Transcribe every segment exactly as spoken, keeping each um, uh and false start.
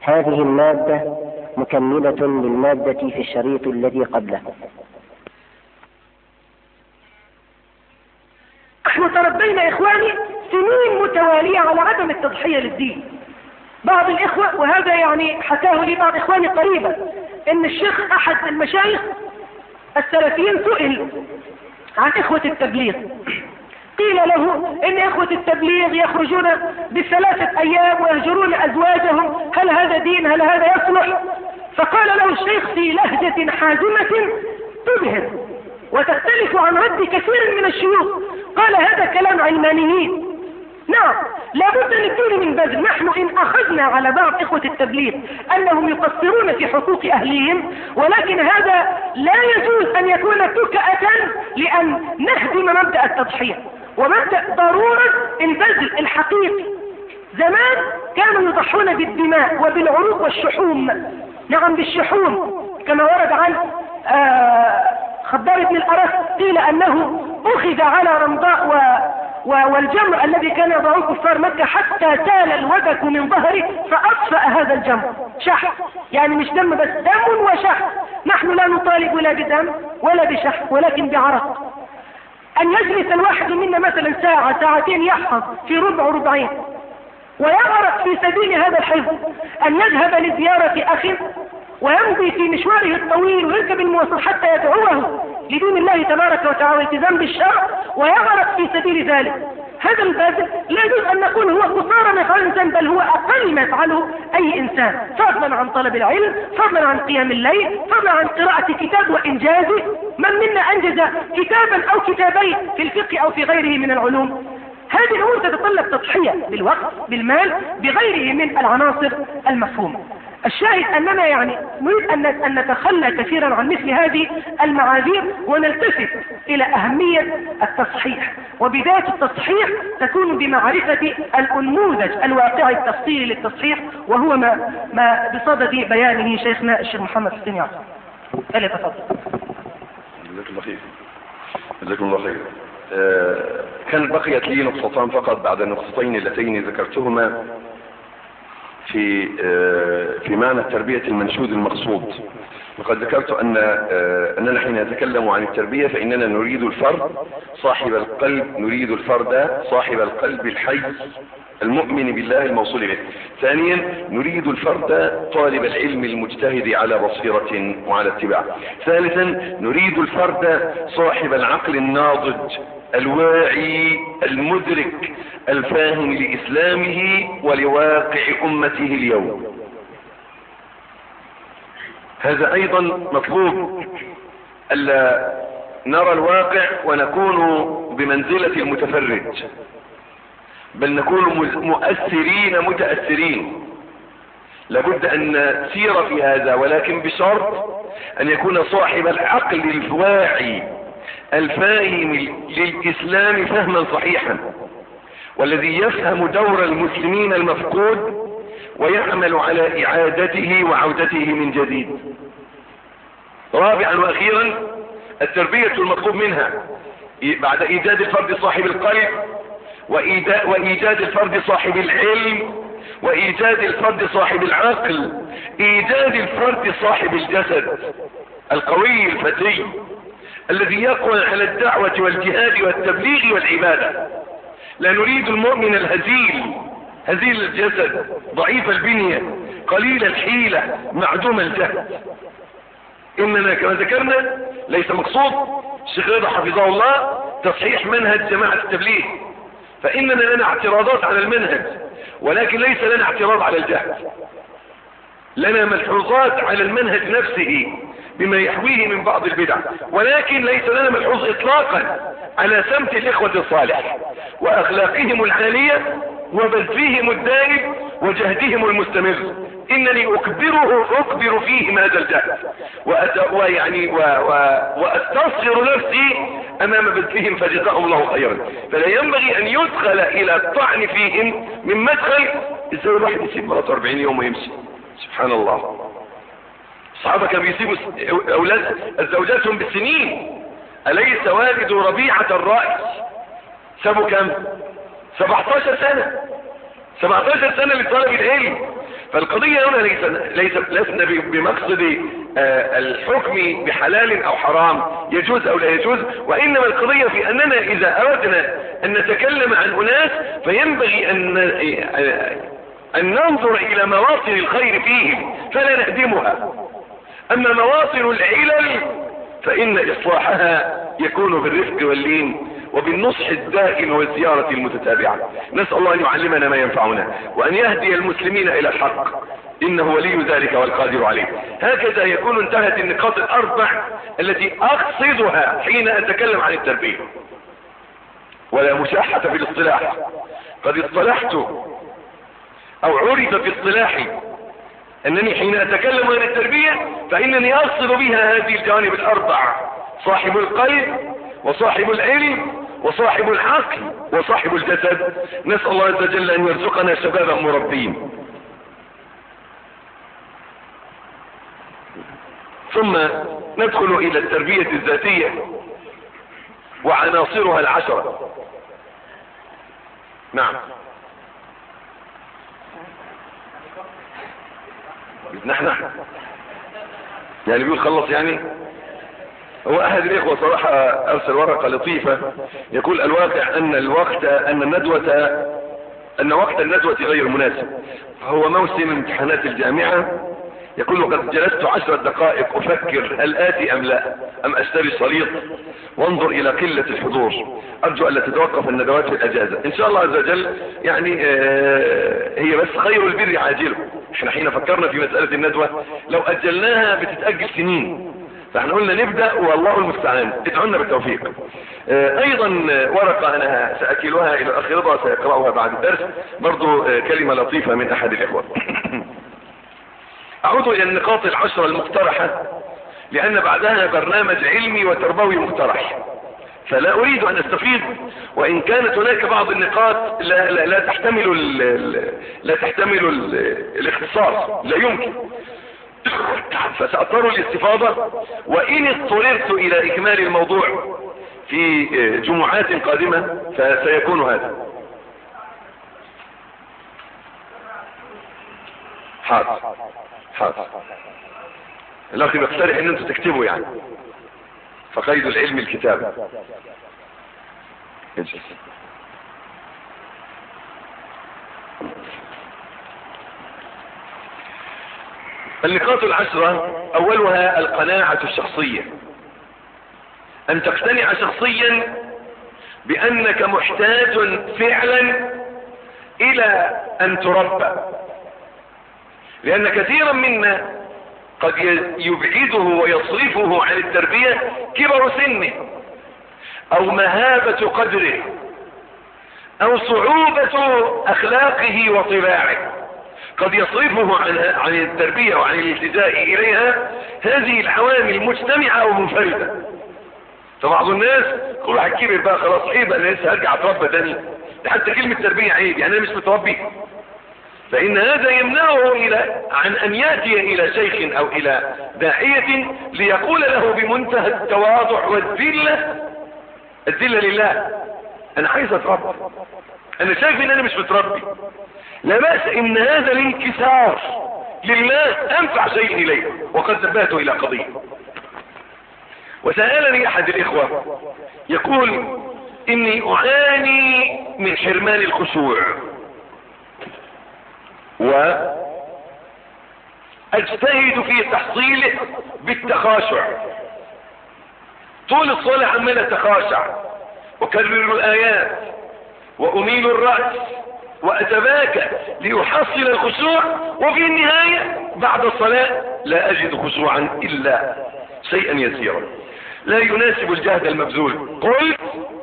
هذه المادة مكملة للمادة في الشريط الذي قبله. نحن تربينا إخواني سنين متوالية على عدم التضحية للدين. بعض الإخوة، وهذا يعني حكاه لي بعض إخواني قريبا، إن الشيخ أحد المشايخ السلفيين سئل عن إخوة التبليغ، قيل له إن إخوة التبليغ يخرجون بثلاثة أيام ويهجرون أزواجهم، هل هذا دين؟ هل هذا يصلح؟ فقال له الشيخ في لهجة حازمة تبهر وتختلف عن رد كثير من الشيوخ، قال هذا كلام علمانيين. نعم، لابد للدين من بذل. نحن إن أخذنا على بعض إخوة التبليغ أنهم يقصرون في حقوق أهليهم، ولكن هذا لا يجوز أن يكون تكأة لأن نهدم مبدأ التضحية ومبدأ ضرورة البذل الحقيقي. زمان كانوا يضحون بالدماء وبالعروق والشحوم، نعم بالشحوم، كما ورد عن آه خبار بن الأرس، قيل أنه أخذ على رمضاء و والجمر الذي كان يضعه كفار مكة حتى سال الودك من ظهره فأطفأ هذا الجمر. شح يعني مش دم بس، دم وشح. نحن لا نطالب لا بدم ولا بشح ولكن بعرق. أن يجلس الواحد منا مثلا ساعة ساعتين يحفظ في ربع ربعين ويغرق في سبيل هذا الحفظ، أن يذهب لزيارة أخ ويمضي في مشواره الطويل ويركب المواصل حتى يدعوه لدين الله تبارك وتعالى والتزام بالشرع ويغرق في سبيل ذلك. هذا البذل لا يجوز أن نقول هو قصارى ما يفعله الإنسان، بل هو أقل ما يفعله أي إنسان، فضلا عن طلب العلم، فضلا عن قيام الليل، فضلا عن قراءة كتاب وإنجازه. من منا أنجز كتابا أو كتابين في الفقه أو في غيره من العلوم؟ هذه الأمور تتطلب تضحية بالوقت بالمال بغيره من العناصر المفهومة. الشاهد أننا يعني نريد أن نتخلى كثيرا عن مثل هذه المعاذير ونلتفت إلى أهمية التصحيح، وبداية التصحيح تكون بمعرفة النموذج الواقعي التفصيلي للتصحيح، وهو ما, ما بصدد بيانه شيخنا الشيخ محمد حسين يعقوب. فليتفضل. جزاكم الله خير. جزاكم الله خير. آه كان بقيت لي نقطتان فقط بعد النقطتين اللتين ذكرتهما في في معنى التربية المنشود المقصود. وقد ذكرت أن أننا حين نتكلم عن التربية فإننا نريد الفرد صاحب القلب، نريد الفرد صاحب القلب الحي المؤمن بالله الموصول به. ثانيا نريد الفرد طالب العلم المجتهد على بصيرة وعلى اتباع. ثالثا نريد الفرد صاحب العقل الناضج الواعي المدرك الفاهم لإسلامه ولواقع أمته اليوم. هذا أيضا مطلوب، ألا نرى الواقع ونكون بمنزلة المتفرج، بل نكون مؤثرين متأثرين. لابد أن نسير في هذا، ولكن بشرط أن يكون صاحب العقل الواعي الفاهم للإسلام فهما صحيحا، والذي يفهم دور المسلمين المفقود ويعمل على إعادته وعودته من جديد. رابعا وأخيرا التربية المطلوب منها بعد إيجاد الفرد صاحب القلب وإيجاد الفرد صاحب العلم وإيجاد الفرد صاحب العقل، إيجاد الفرد صاحب الجسد القوي الفتي الذي يقوى على الدعوة والجهاد والتبليغ والعبادة. لا نريد المؤمن الهزيل هزيل الجسد ضعيف البنية قليل الحيلة معدوم الجهد. إننا كما ذكرنا ليس مقصود الشيخ رضا حفظه الله تصحيح منهج جماعة التبليغ، فإننا لنا اعتراضات على المنهج، ولكن ليس لنا اعتراض على الجهد. لنا ملحوظات على المنهج نفسه بما يحويه من بعض البدع، ولكن ليس لنا ملحوظ اطلاقا على سمت الاخوة الصالح واخلاقهم العالية وبذلهم الدائم وجهدهم المستمر. انني اكبره اكبر فيهم هذا الجهد وأت... ويعني و... و... واستصغر نفسي امام بذلهم فجزاهم الله خيرا. فلا ينبغي ان يدخل الى الطعن فيهم من مدخل ازاي الواحد يسيب مراته أربعين يوم ويمشي. سبحان الله، الصحابة كانوا بيسيبوا أولاد زوجاتهم بالسنين. أليس والد ربيعة الرأي سابوا كم؟ سبعتاشر سنة سبعتاشر سنة لطلب العلم. فالقضية هنا ليس ليس لسنا بمقصد الحكم بحلال او حرام يجوز او لا يجوز، وانما القضية في اننا اذا اردنا ان نتكلم عن اناس فينبغي ان ان ننظر الى مواطن الخير فيهم فلا نهدمها. اما مواطن العلل فان اصلاحها يكون بالرفق واللين وبالنصح الدائم والزيارة المتتابعة. نسأل الله ان يعلمنا ما ينفعنا وان يهدي المسلمين الى الحق، انه ولي ذلك والقادر عليه. هكذا يكون انتهت النقاط الاربع التي اقصدها حين اتكلم عن التربية. ولا مشاحة في الاصطلاح، قد اصطلحت او عرف في اصطلاحي انني حين اتكلم عن التربية فانني اقصد بها هذه الجوانب الاربع: صاحب القلب وصاحب العلم وصاحب العقل وصاحب الجسد. نسأل الله عز وجل ان يرزقنا شبابا مربين. ثم ندخل الى التربية الذاتية وعناصرها العشرة. نعم، نحن يعني بيقول خلص. يعني هو احد الاخوة صراحة ارسل ورقة لطيفة يقول: الواقع ان الوقت ان الندوة ان وقت الندوة غير مناسب، هو موسم امتحانات الجامعة. يقول: وقد جلست عشر دقائق افكر هل اتي ام لا، ام اشتري شريط، وانظر الى قلة الحضور، ارجو الا تتوقف الندوات في الاجازة. ان شاء الله عز وجل يعني آه هي بس خير البر عاجله. احنا حين فكرنا في مسألة الندوة لو اجلناها بتتأجل سنين، فاحنا قلنا نبدأ والله المستعان، ادعونا بالتوفيق. آه ايضا ورقة انا ساكلها الى الاخ رضا سيقرأها بعد الدرس، برضو آه كلمة لطيفة من احد الاخوة. اعود الى النقاط العشرة المقترحة لان بعدها برنامج علمي وتربوي مقترح، فلا اريد ان استفيض، وان كانت هناك بعض النقاط لا, لا, لا تحتمل ال لا تحتمل ال الاختصار، لا يمكن، فسأضطر الاستفاضة. وان اضطررت الى اكمال الموضوع في جمعات قادمة فسيكون هذا. حاضر حاضر. الاخ بيقترح ان انتوا تكتبوا، يعني فقيد العلم الكتابة. النقاط العشرة اولها القناعة الشخصية، ان تقتنع شخصيا بانك محتاج فعلا الى ان تربى، لان كثيرا منا قد يبعده ويصرفه عن التربية كبر سنه او مهابة قدره او صعوبة اخلاقه وطباعه، قد يصرفه عن عن التربية وعن الالتجاء اليها هذه العوامل مجتمعة او منفردة. فبعض الناس كل واحد كبر بقى خلاص عيب انا لسه هرجع اتربى تاني، حتى كلمة تربية عيب، يعني انا مش متربي. فإن هذا يمنعه إلى عن أن يأتي إلى شيخ أو إلى داعية ليقول له بمنتهى التواضع والذلة: الذلة لله، أنا عايز أتربى، أنا شايف إن أنا مش متربي. لا بأس، إن هذا الانكسار لله أنفع شيء إليه. وقد نبهت إلى قضية، وسألني أحد الإخوة يقول: إني أعاني من حرمان الخشوع واجتهد في تحصيله بالتخاشع، طول الصلاة عمال اتخاشع وكرر الآيات وأميل الرأس وأتباكى ليحصل الخشوع، وفي النهاية بعد الصلاة لا أجد خشوعا إلا شيئا يسيرا لا يناسب الجهد المبذول. قلت: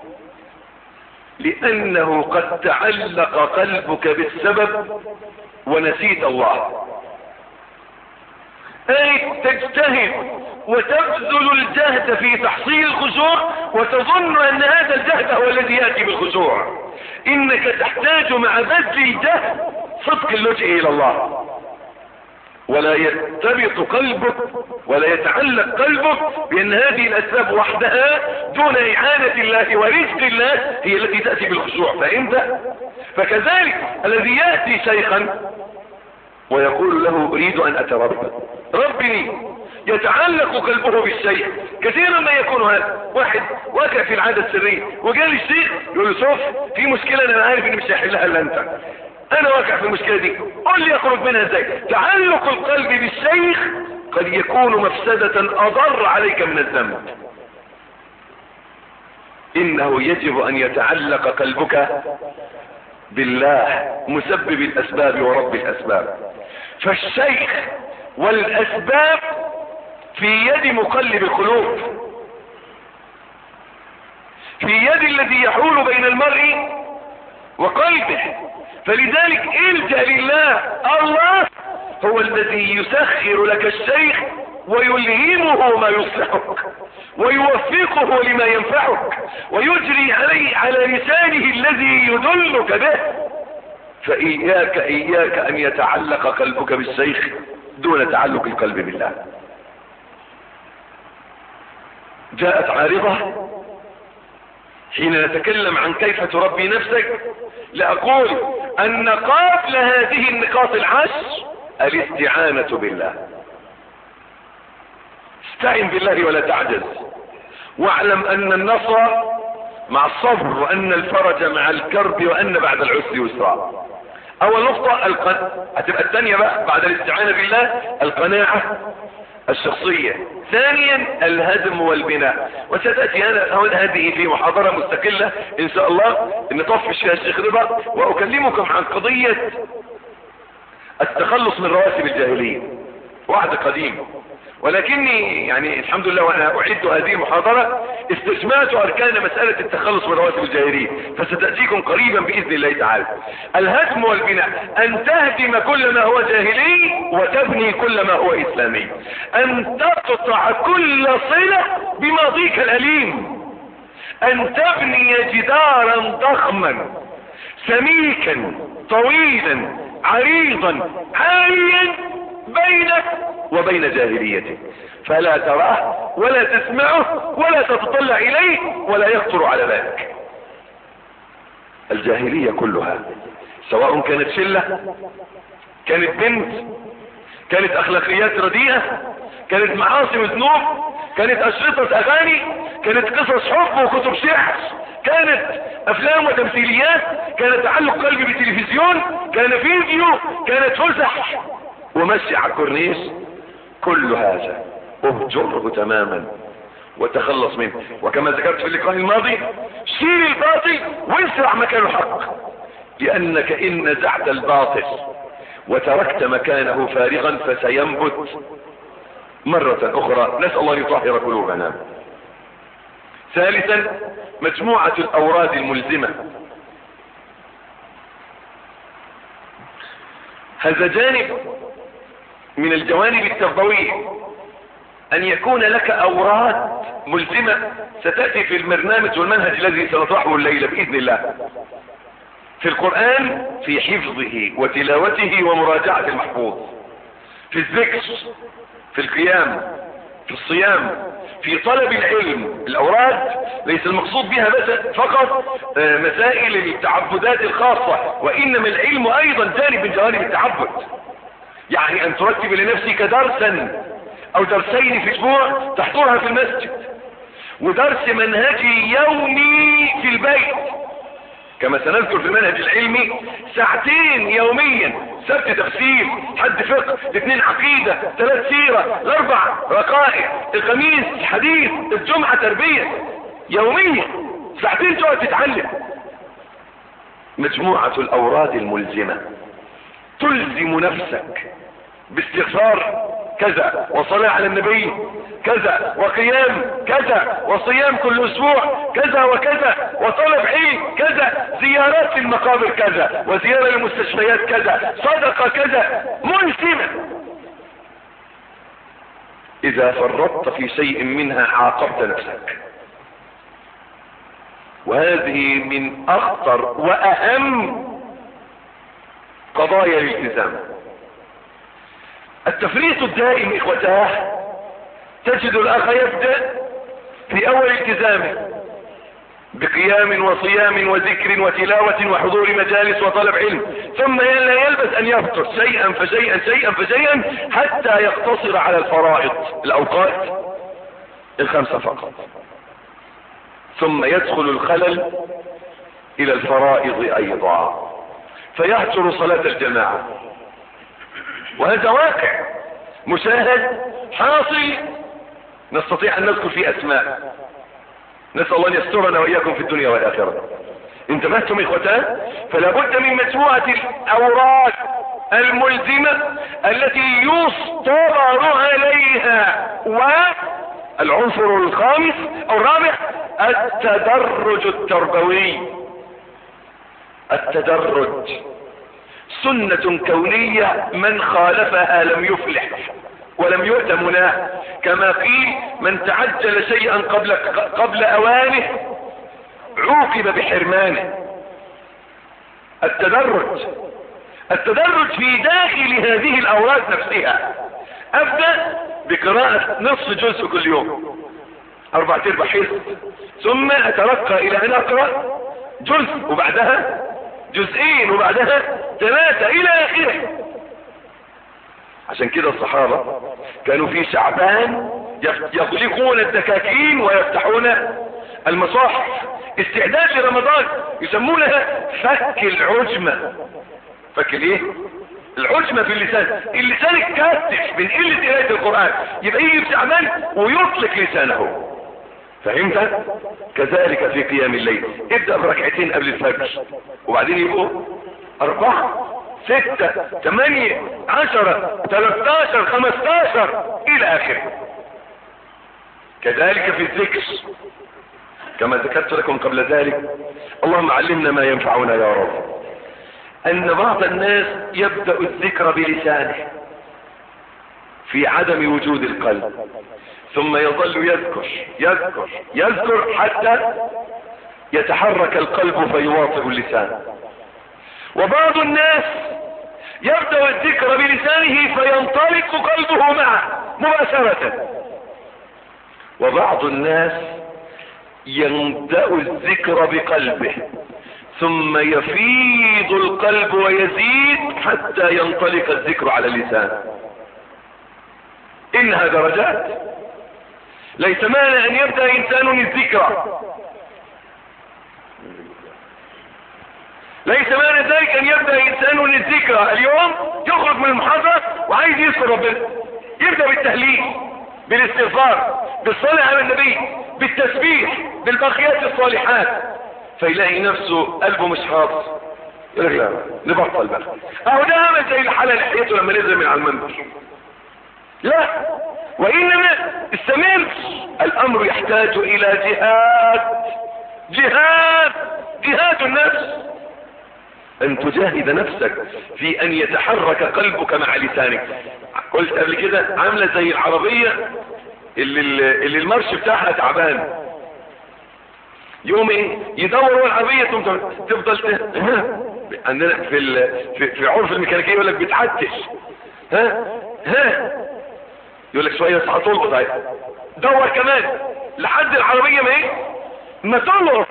لأنه قد تعلق قلبك بالسبب ونسيت الله. أي تجتهد وتبذل الجهد في تحصيل الخشوع وتظن أن هذا الجهد هو الذي يأتي بالخشوع. إنك تحتاج مع بذل الجهد صدق اللجئ إلى الله، ولا يرتبط قلبك ولا يتعلق قلبك بأن هذه الأسباب وحدها دون إعانة الله ورزق الله هي التي تأتي بالخشوع. فإنت فكذلك الذي يأتي شيخا ويقول له اريد ان اتربى، ربني، يتعلق قلبه بالشيء. كثيرا ما يكون هذا واحد واقع في العادة السرية وقال الشيخ يقول له شوف في مشكلة انا عارف اني مش هحلها الا انت، انا واقع في المشكلة دي، قل لي اخرج منها ازاي. تعلق القلب بالشيخ قد يكون مفسدة اضر عليك من الذنب. انه يجب ان يتعلق قلبك بالله مسبب الاسباب ورب الاسباب. فالشيخ والاسباب في يد مقلب القلوب، في يد الذي يحول بين المرء وقلبه. فلذلك الجأ لله. الله هو الذي يسخر لك الشيخ ويلهمه ما يصلحك ويوفقه لما ينفعك ويجري عليه على لسانه الذي يدلك به. فإياك إياك أن يتعلق قلبك بالشيخ دون تعلق القلب بالله. جاءت عارضة حين نتكلم عن كيف تربي نفسك لأقول أن قبل هذه النقاط العشر الاستعانة بالله. استعن بالله ولا تعجز، واعلم أن النصر مع الصبر وأن الفرج مع الكرب وأن بعد العسر يسرا. أول نقطة القن... هتبقى الثانية بقى بعد الاستعانة بالله القناعة الشخصية. ثانيا الهدم والبناء، وستأتي أنا هذه في محاضرة مستقلة إن شاء الله نطفش فيها الشيخ رضا، وأكلمكم عن قضية التخلص من رواسب الجاهلية. وعد قديم، ولكني يعني الحمد لله وانا اعد هذه المحاضرة استجمعت اركان مسألة التخلص من رواسب الجاهلية، فستأتيكم قريبا باذن الله تعالى. الهدم والبناء، ان تهدم كل ما هو جاهلي وتبني كل ما هو اسلامي، ان تقطع كل صلة بماضيك الاليم، ان تبني جدارا ضخما سميكا طويلا عريضا عاليا بينك وبين جاهليتك، فلا تراه ولا تسمعه ولا تتطلع اليه ولا يخطر على بالك. الجاهلية كلها سواء كانت شلة، كانت بنت، كانت اخلاقيات رديئة، كانت معاصي وذنوب، كانت اشرطة اغاني، كانت قصص حب وكتب شعر، كانت افلام وتمثيليات، كان تعلق قلبي بالتلفزيون، كان فيديو، كانت فسح ومشي على الكورنيش. كل هذا اهجره تماما وتخلص منه. وكما ذكرت في اللقاء الماضي شيل الباطل وانزع مكان الحق، لانك ان نزعت الباطل وتركت مكانه فارغا فسينبت مرة اخرى. نسأل الله يطهر قلوبنا. ثالثا مجموعة الاوراد الملزمة. هذا جانب من الجوانب التربوية، ان يكون لك اوراد ملزمة ستأتي في البرنامج والمنهج الذي سنطرحه الليلة بإذن الله. في القرآن في حفظه وتلاوته ومراجعة المحفوظ، في الذكر، في القيام، في الصيام، في طلب العلم. الاوراد ليس المقصود بها بس فقط مسائل التعبدات الخاصة، وانما العلم ايضا جانب من جوانب التعبد. يعني ان ترتب لنفسك درسا او درسين في اسبوع تحضرها في المسجد، ودرس منهجي يومي في البيت كما سنذكر في المنهج العلمي، ساعتين يوميا، سبت تفسير، حد فقه، اثنين عقيدة، ثلاث سيرة، الاربع رقائق، الخميس حديث، الجمعة تربية، يوميا ساعتين تقعد تتعلم. مجموعة الاوراد الملزمة تلزم نفسك باستغفار كذا، وصلاة على النبي كذا، وقيام كذا، وصيام كل اسبوع كذا وكذا، وطلب علم كذا، زيارات للمقابر كذا، وزيارة للمستشفيات كذا، صدقة كذا، ملزمة. اذا فرطت في شيء منها عاقبت نفسك، وهذه من اخطر واهم قضايا الالتزام. التفريط الدائم اخوتاه، تجد الاخ يبدأ في اول التزامه بقيام وصيام وذكر وتلاوة وحضور مجالس وطلب علم، ثم لا يلبس ان يفطر شيئا فشيئا شيئا فشيئا حتى يقتصر على الفرائض الاوقات الخمسة فقط، ثم يدخل الخلل الى الفرائض ايضا فيهجر صلاة الجماعة. وهذا واقع مشاهد حاصل نستطيع ان نذكر فيه اسماء، نسأل الله ان يسترنا واياكم في الدنيا والاخرة. انتبهتم اخوتان؟ فلا بد من مجموعة الاوراق الملزمة التي يسطر عليها. والعنصر الخامس او الرابع التدرج التربوي. التدرج سنة كونية من خالفها لم يفلح ولم يؤت مناه، كما قيل من تعجل شيئا قبل قبل اوانه عوقب بحرمانه. التدرج التدرج في داخل هذه الاوراق نفسها. ابدأ بقراءة نصف جزء كل يوم، اربع ارباع حزب، ثم اترقى الى ان اقرأ جزء وبعدها جزئين وبعدها ثلاثة الى اخره. عشان كده الصحابة كانوا في شعبان يغلقون الدكاكين ويفتحون المصاحف استعداد لرمضان، يسمونها فك العجمة. فك الايه؟ العجمة في اللسان. اللسان اتكتف من قلة قراءة القرآن، يبقى يجي في شعبان ويطلق لسانه. فهمت؟ كذلك في قيام الليل، ابدأ بركعتين قبل الفجر وبعدين يبقوا اربعة ستة ثمانية عشرة ثلاثة خمسة عشر الى اخره. كذلك في الذكر كما ذكرت لكم قبل ذلك. اللهم علمنا ما ينفعنا يا رب. ان بعض الناس يبدأ الذكر بلسانه في عدم وجود القلب، ثم يظل يذكر يذكر يذكر حتى يتحرك القلب فيواطئ اللسان. وبعض الناس يبدأ الذكر بلسانه فينطلق قلبه معه مباشرة. وبعض الناس يبدأ الذكر بقلبه ثم يفيض القلب ويزيد حتى ينطلق الذكر على اللسان. إنها درجات. ليس مانع أن يبدأ إنسان الذكر، ليس معنى ذلك ان يبدأ انسان الذكرى اليوم يخرج من المحاضرة وعايز يذكر ربنا، يبدأ بالتهليل بالاستغفار بالصلاة على النبي بالتسبيح بالباقيات الصالحات، فيلاقي نفسه قلبه مش حاضر. يقول لك لا نبطل بقى، اهو ده عمل زي الحالة لحيته لما نزل من على المنبر. لا، وانما استمر. الامر يحتاج الى جهاد جهاد جهاد النفس، ان تجاهد نفسك في ان يتحرك قلبك مع لسانك. قلت قبل كده عاملة زي العربية اللي, اللي المرش بتاعها تعبان، يوم ايه يدور العربية تفضل عندنا في في, في عرف الميكانيكية يقول لك بتحتش، ها ها يقول لك شوية هتلقط اهي، دور كمان لحد العربية ما ايه ما تلقط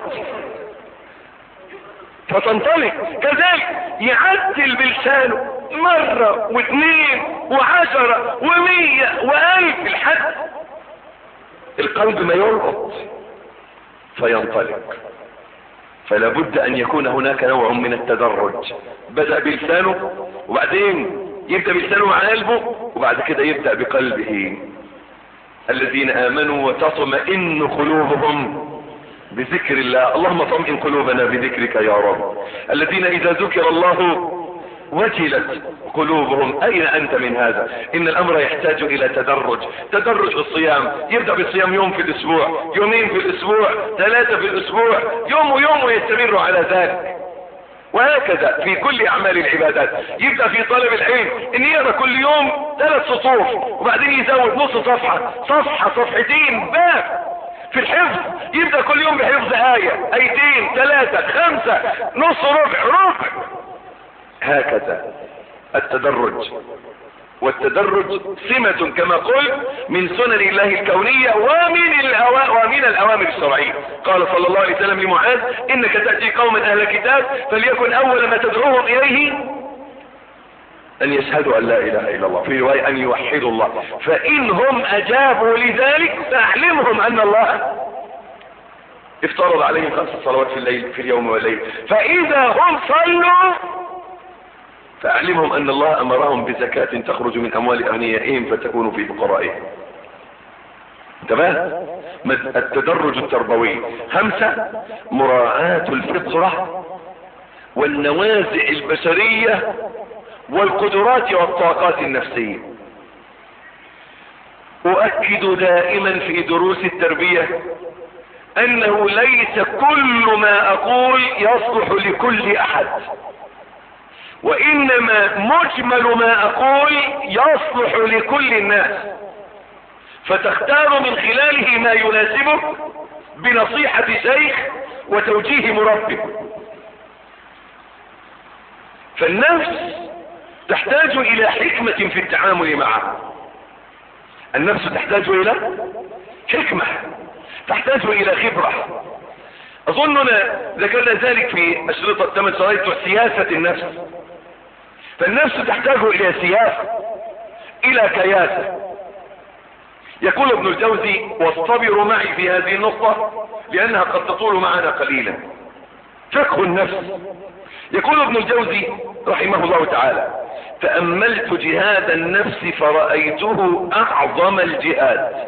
فتنطلق. كذلك يعدل بلسانه مرة واثنين وعشرة ومية والف الحد القلب ما يلقط فينطلق. فلا بد ان يكون هناك نوع من التدرج، بدأ بلسانه وبعدين يبدأ بلسانه مع قلبه وبعد كده يبدأ بقلبه. الذين آمنوا وتطمئن قلوبهم بذكر الله. اللهم طمئن قلوبنا بذكرك يا رب. الذين اذا ذكر الله وجلت قلوبهم. اين انت من هذا؟ ان الامر يحتاج الى تدرج. تدرج الصيام، يبدأ بالصيام يوم في الاسبوع، يومين في الاسبوع، ثلاثة في الاسبوع، يوم ويوم ويستمر على ذلك. وهكذا في كل اعمال العبادات. يبدأ في طلب العلم ان يقرأ كل يوم ثلاث سطور وبعدين يزود نص صفحة صفحة صفحتين باب. في الحفظ يبدأ كل يوم بحفظ آية آيتين ثلاثة خمسة نص ربع ربع. هكذا التدرج. والتدرج سمة كما قلت من سنن الله الكونية ومن الأوا... ومن الأوامر الشرعية. قال صلى الله عليه وسلم لمعاذ: إنك تأتي قوما أهل الكتاب فليكن أول ما تدعوهم إليه أن يشهدوا أن لا إله إلا الله، في رواية أن يوحدوا الله، فإنهم أجابوا لذلك فأعلمهم أن الله افترض عليهم خمس صلوات في الليل في اليوم والليل، فإذا هم صلوا فأعلمهم أن الله أمرهم بزكاة تخرج من أموال أغنيائهم فتكون في فقرائهم. تمام؟ التدرج التربوي. خمسة: مراعاة الفطرة والنوازع البشرية والقدرات والطاقات النفسية. أؤكد دائما في دروس التربية أنه ليس كل ما أقول يصلح لكل أحد، وإنما مجمل ما أقول يصلح لكل الناس، فتختار من خلاله ما يناسبك بنصيحة شيخ وتوجيه مربي. فالنفس تحتاج إلى حكمة في التعامل معها. النفس تحتاج إلى حكمة، تحتاج إلى خبرة. أظننا ذكرنا ذلك في أشرطة ثمان شرايط سياسة النفس. فالنفس تحتاج إلى سياسة، إلى كياسة. يقول ابن الجوزي: واصطبروا معي في هذه النقطة لأنها قد تطول معنا قليلا. فقه النفس. يقول ابن الجوزي رحمه الله تعالى: تأملت جهاد النفس فرأيته أعظم الجهاد.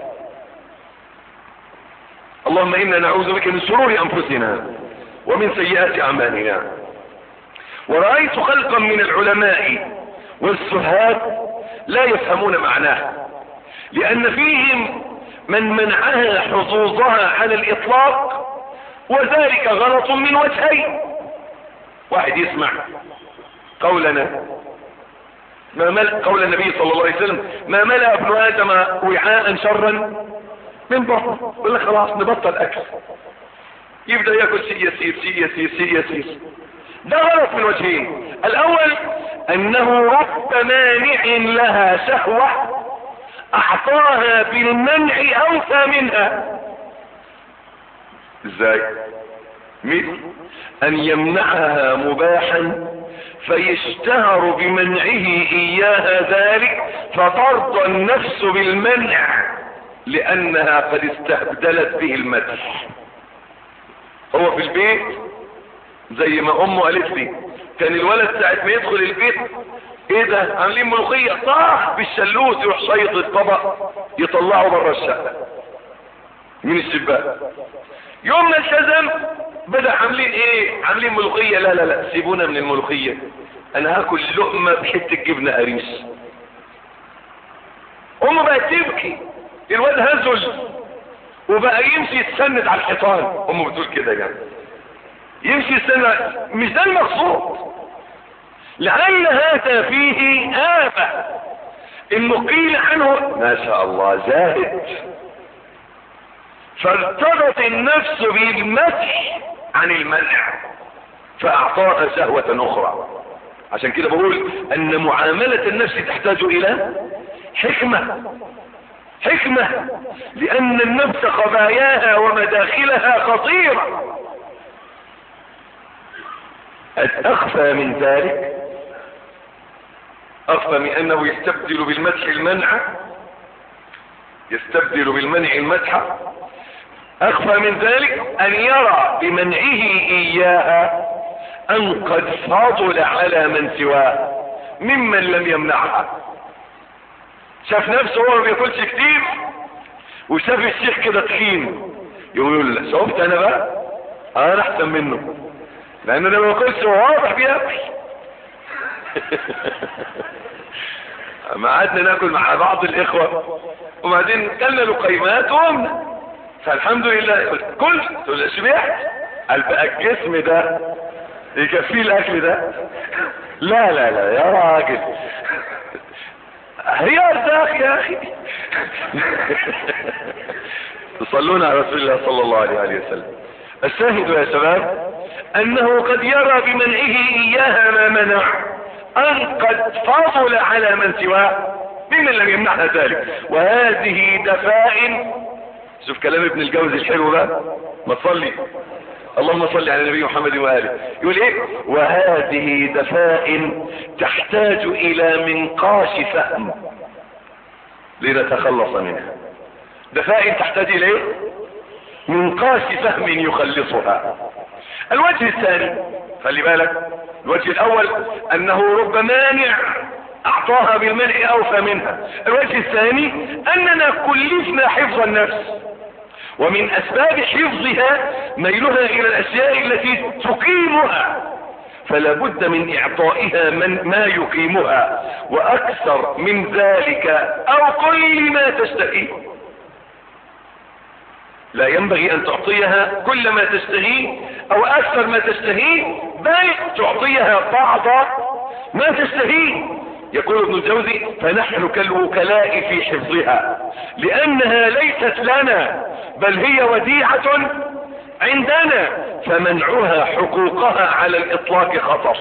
اللهم إنا نعوذ بك من شرور أنفسنا ومن سيئات أعمالنا. ورأيت خلقا من العلماء والسهاد لا يفهمون معناه، لأن فيهم من منعها حظوظها على الإطلاق، وذلك غلط من وجهين. واحد يسمع قولنا ما ملأ قول النبي صلى الله عليه وسلم: ما ملأ ابن آدم وعاء شرا من بطن، يقول لك خلاص نبطل أكل، يبدأ يأكل شيء يسير شيء يسير شيء يسير. ده غلط من وجهين. الأول أنه رب مانع لها شهوة أعطاها بالمنع أوفى منها. إزاي؟ مثل أن يمنعها مباحا فيشتهر بمنعه إياها ذلك فترضى النفس بالمنع لأنها قد استبدلت به المدح. هو في البيت زي ما أمه قالت لي، كان الولد ساعة ما يدخل البيت: ايه ده عاملين ملوخية؟ طاح بالشلوت يروح شيط الطبق يطلعه بره الشقة من الشباك. يوم ما التزم بدأ عاملين ايه؟ عاملين ملوخية. لا لا لا سيبونا من الملوخية، انا هاكل لقمة بحتة جبنة قريش. امه بقت تبكي، الواد هزل وبقى يمشي يتسند على الحيطان. امه بتقول كده يعني يمشي يتسند. مش ده المقصود، لعل هذا فيه آفة انه قيل عنه ما شاء الله زاهد، فارتضت النفس بالمدح عن المنع فاعطاها شهوة اخرى. عشان كده بقول ان معاملة النفس تحتاج الى حكمة. حكمة لان النفس خباياها ومداخلها خطيرة. اخفى من ذلك، اخفى من انه يستبدل بالمدح المنع، يستبدل بالمنع المدح. اخفى من ذلك ان يرى بمنعه اياها ان قد فضل على من سواه ممن لم يمنعها. شاف نفسه هو ما بياكلش كتير وشاف الشيخ كده تخين، يقول له شفت انا بقى انا احسن منه لان انا ما باكلش وواضح بياكل. ما قعدنا ناكل مع بعض الاخوه وبعدين كلنا لقيمات وقمنا، فالحمد لله كل تقول شبعت. قال بقى الجسم ده يكفيه الاكل ده؟ لا لا لا يا راجل، هي ارزاق يا اخي. تصلون على رسول الله صلى الله عليه وسلم. الشاهد يا شباب انه قد يرى بمنعه اياها ما منع ان قد فضل على من سواه ممن لم يمنعها ذلك. وهذه دفائن، شوف كلام ابن الجوزي الحلو ده، ما تصلي اللهم صل على النبي محمد وآله، يقول ايه؟ وهذه دفائن تحتاج الى منقاش فهم لنتخلص منها. دفائن تحتاج الى ايه؟ منقاش فهم يخلصها. الوجه الثاني، خلي بالك، الوجه الاول انه رب مانع اعطاها بالمنع اوفى منها. الوجه الثاني اننا كلفنا حفظ النفس، ومن اسباب حفظها ميلها الى الاشياء التي تقيمها، فلا بد من اعطائها من ما يقيمها، واكثر من ذلك او كل ما تشتهيه. لا ينبغي ان تعطيها كل ما تشتهيه او اكثر ما تشتهيه، بل تعطيها بعض ما تشتهيه. يقول ابن الجوزي فنحن كالوكلاء في حفظها، لانها ليست لنا بل هي وديعة عندنا، فمنعها حقوقها على الاطلاق خطر.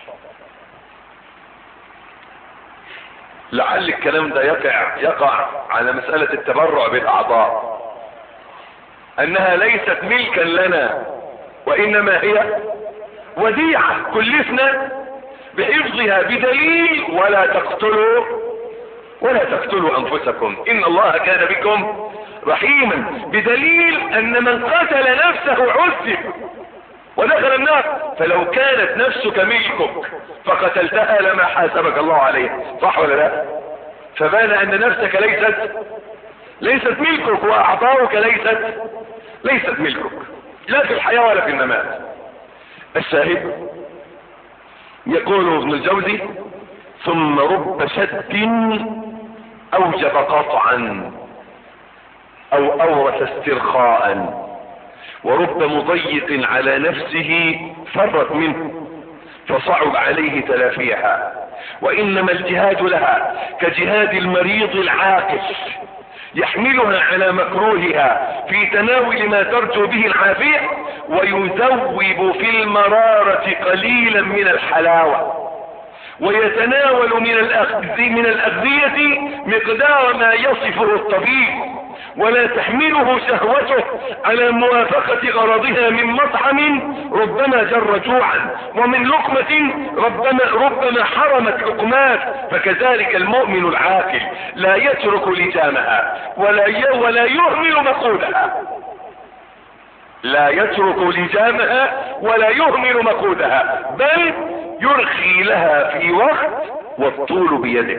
لعل الكلام ده يقع يقع على مسألة التبرع بالاعضاء، انها ليست ملكا لنا وانما هي وديعة كلفنا بحفظها بدليل ولا تقتلوا ولا تقتلوا انفسكم ان الله كان بكم رحيما، بدليل ان من قتل نفسه عذب ودخل النار. فلو كانت نفسك ملكك فقتلتها لما حاسبك الله عليها، صح ولا لا؟ فبان ان نفسك ليست ليست ملكك، واعضاؤك ليست ليست ملكك، لا في الحياة ولا في الممات. الشاهد يقول ابن الجوزي ثم رب شد اوجب قطعا او اورث استرخاء، ورب مضيق على نفسه فرت منه فصعب عليه تلافيها. وانما الجهاد لها كجهاد المريض العاقل، يحملها على مكروهها في تناول ما ترجو به العافية، ويذوب في المرارة قليلا من الحلاوة، ويتناول من الأغذية من الأغذية مقدار ما يصفه الطبيب، ولا تحمله شهوته على موافقة غرضها من مطعم ربما جر جوعا، ومن لقمة ربما, ربما حرمت لقمات. فكذلك المؤمن العاقل لا يترك لجامها ولا ولا يهمل مقودها، لا يترك لجامها ولا يهمل مقودها، بل يرخي لها في وقت والطول بيده.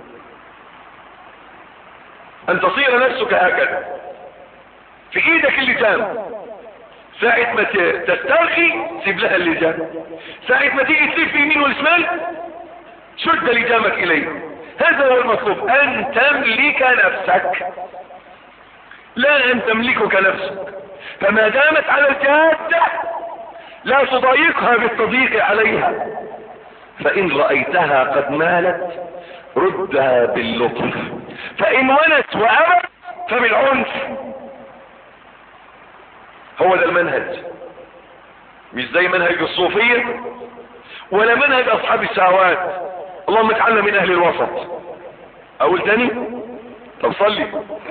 ان تصير نفسك هكذا في ايدك اللجام، ساعة ما تسترخي سيب لها اللجام، ساعة ما تيجي تلف يمين والشمال شد لجامك اليه. هذا هو المطلوب، ان تملك نفسك لا ان تملكك نفسك. فما دامت على الجادة لا تضايقها بالتضييق عليها، فان رأيتها قد مالت ردها باللطف، فان ونت وابت فبالعنف. هو ده المنهج، مش زي منهج الصوفية ولا منهج اصحاب الشهوات. اللهم اجعلنا من اهل الوسط. اقول تاني؟ طب صلي.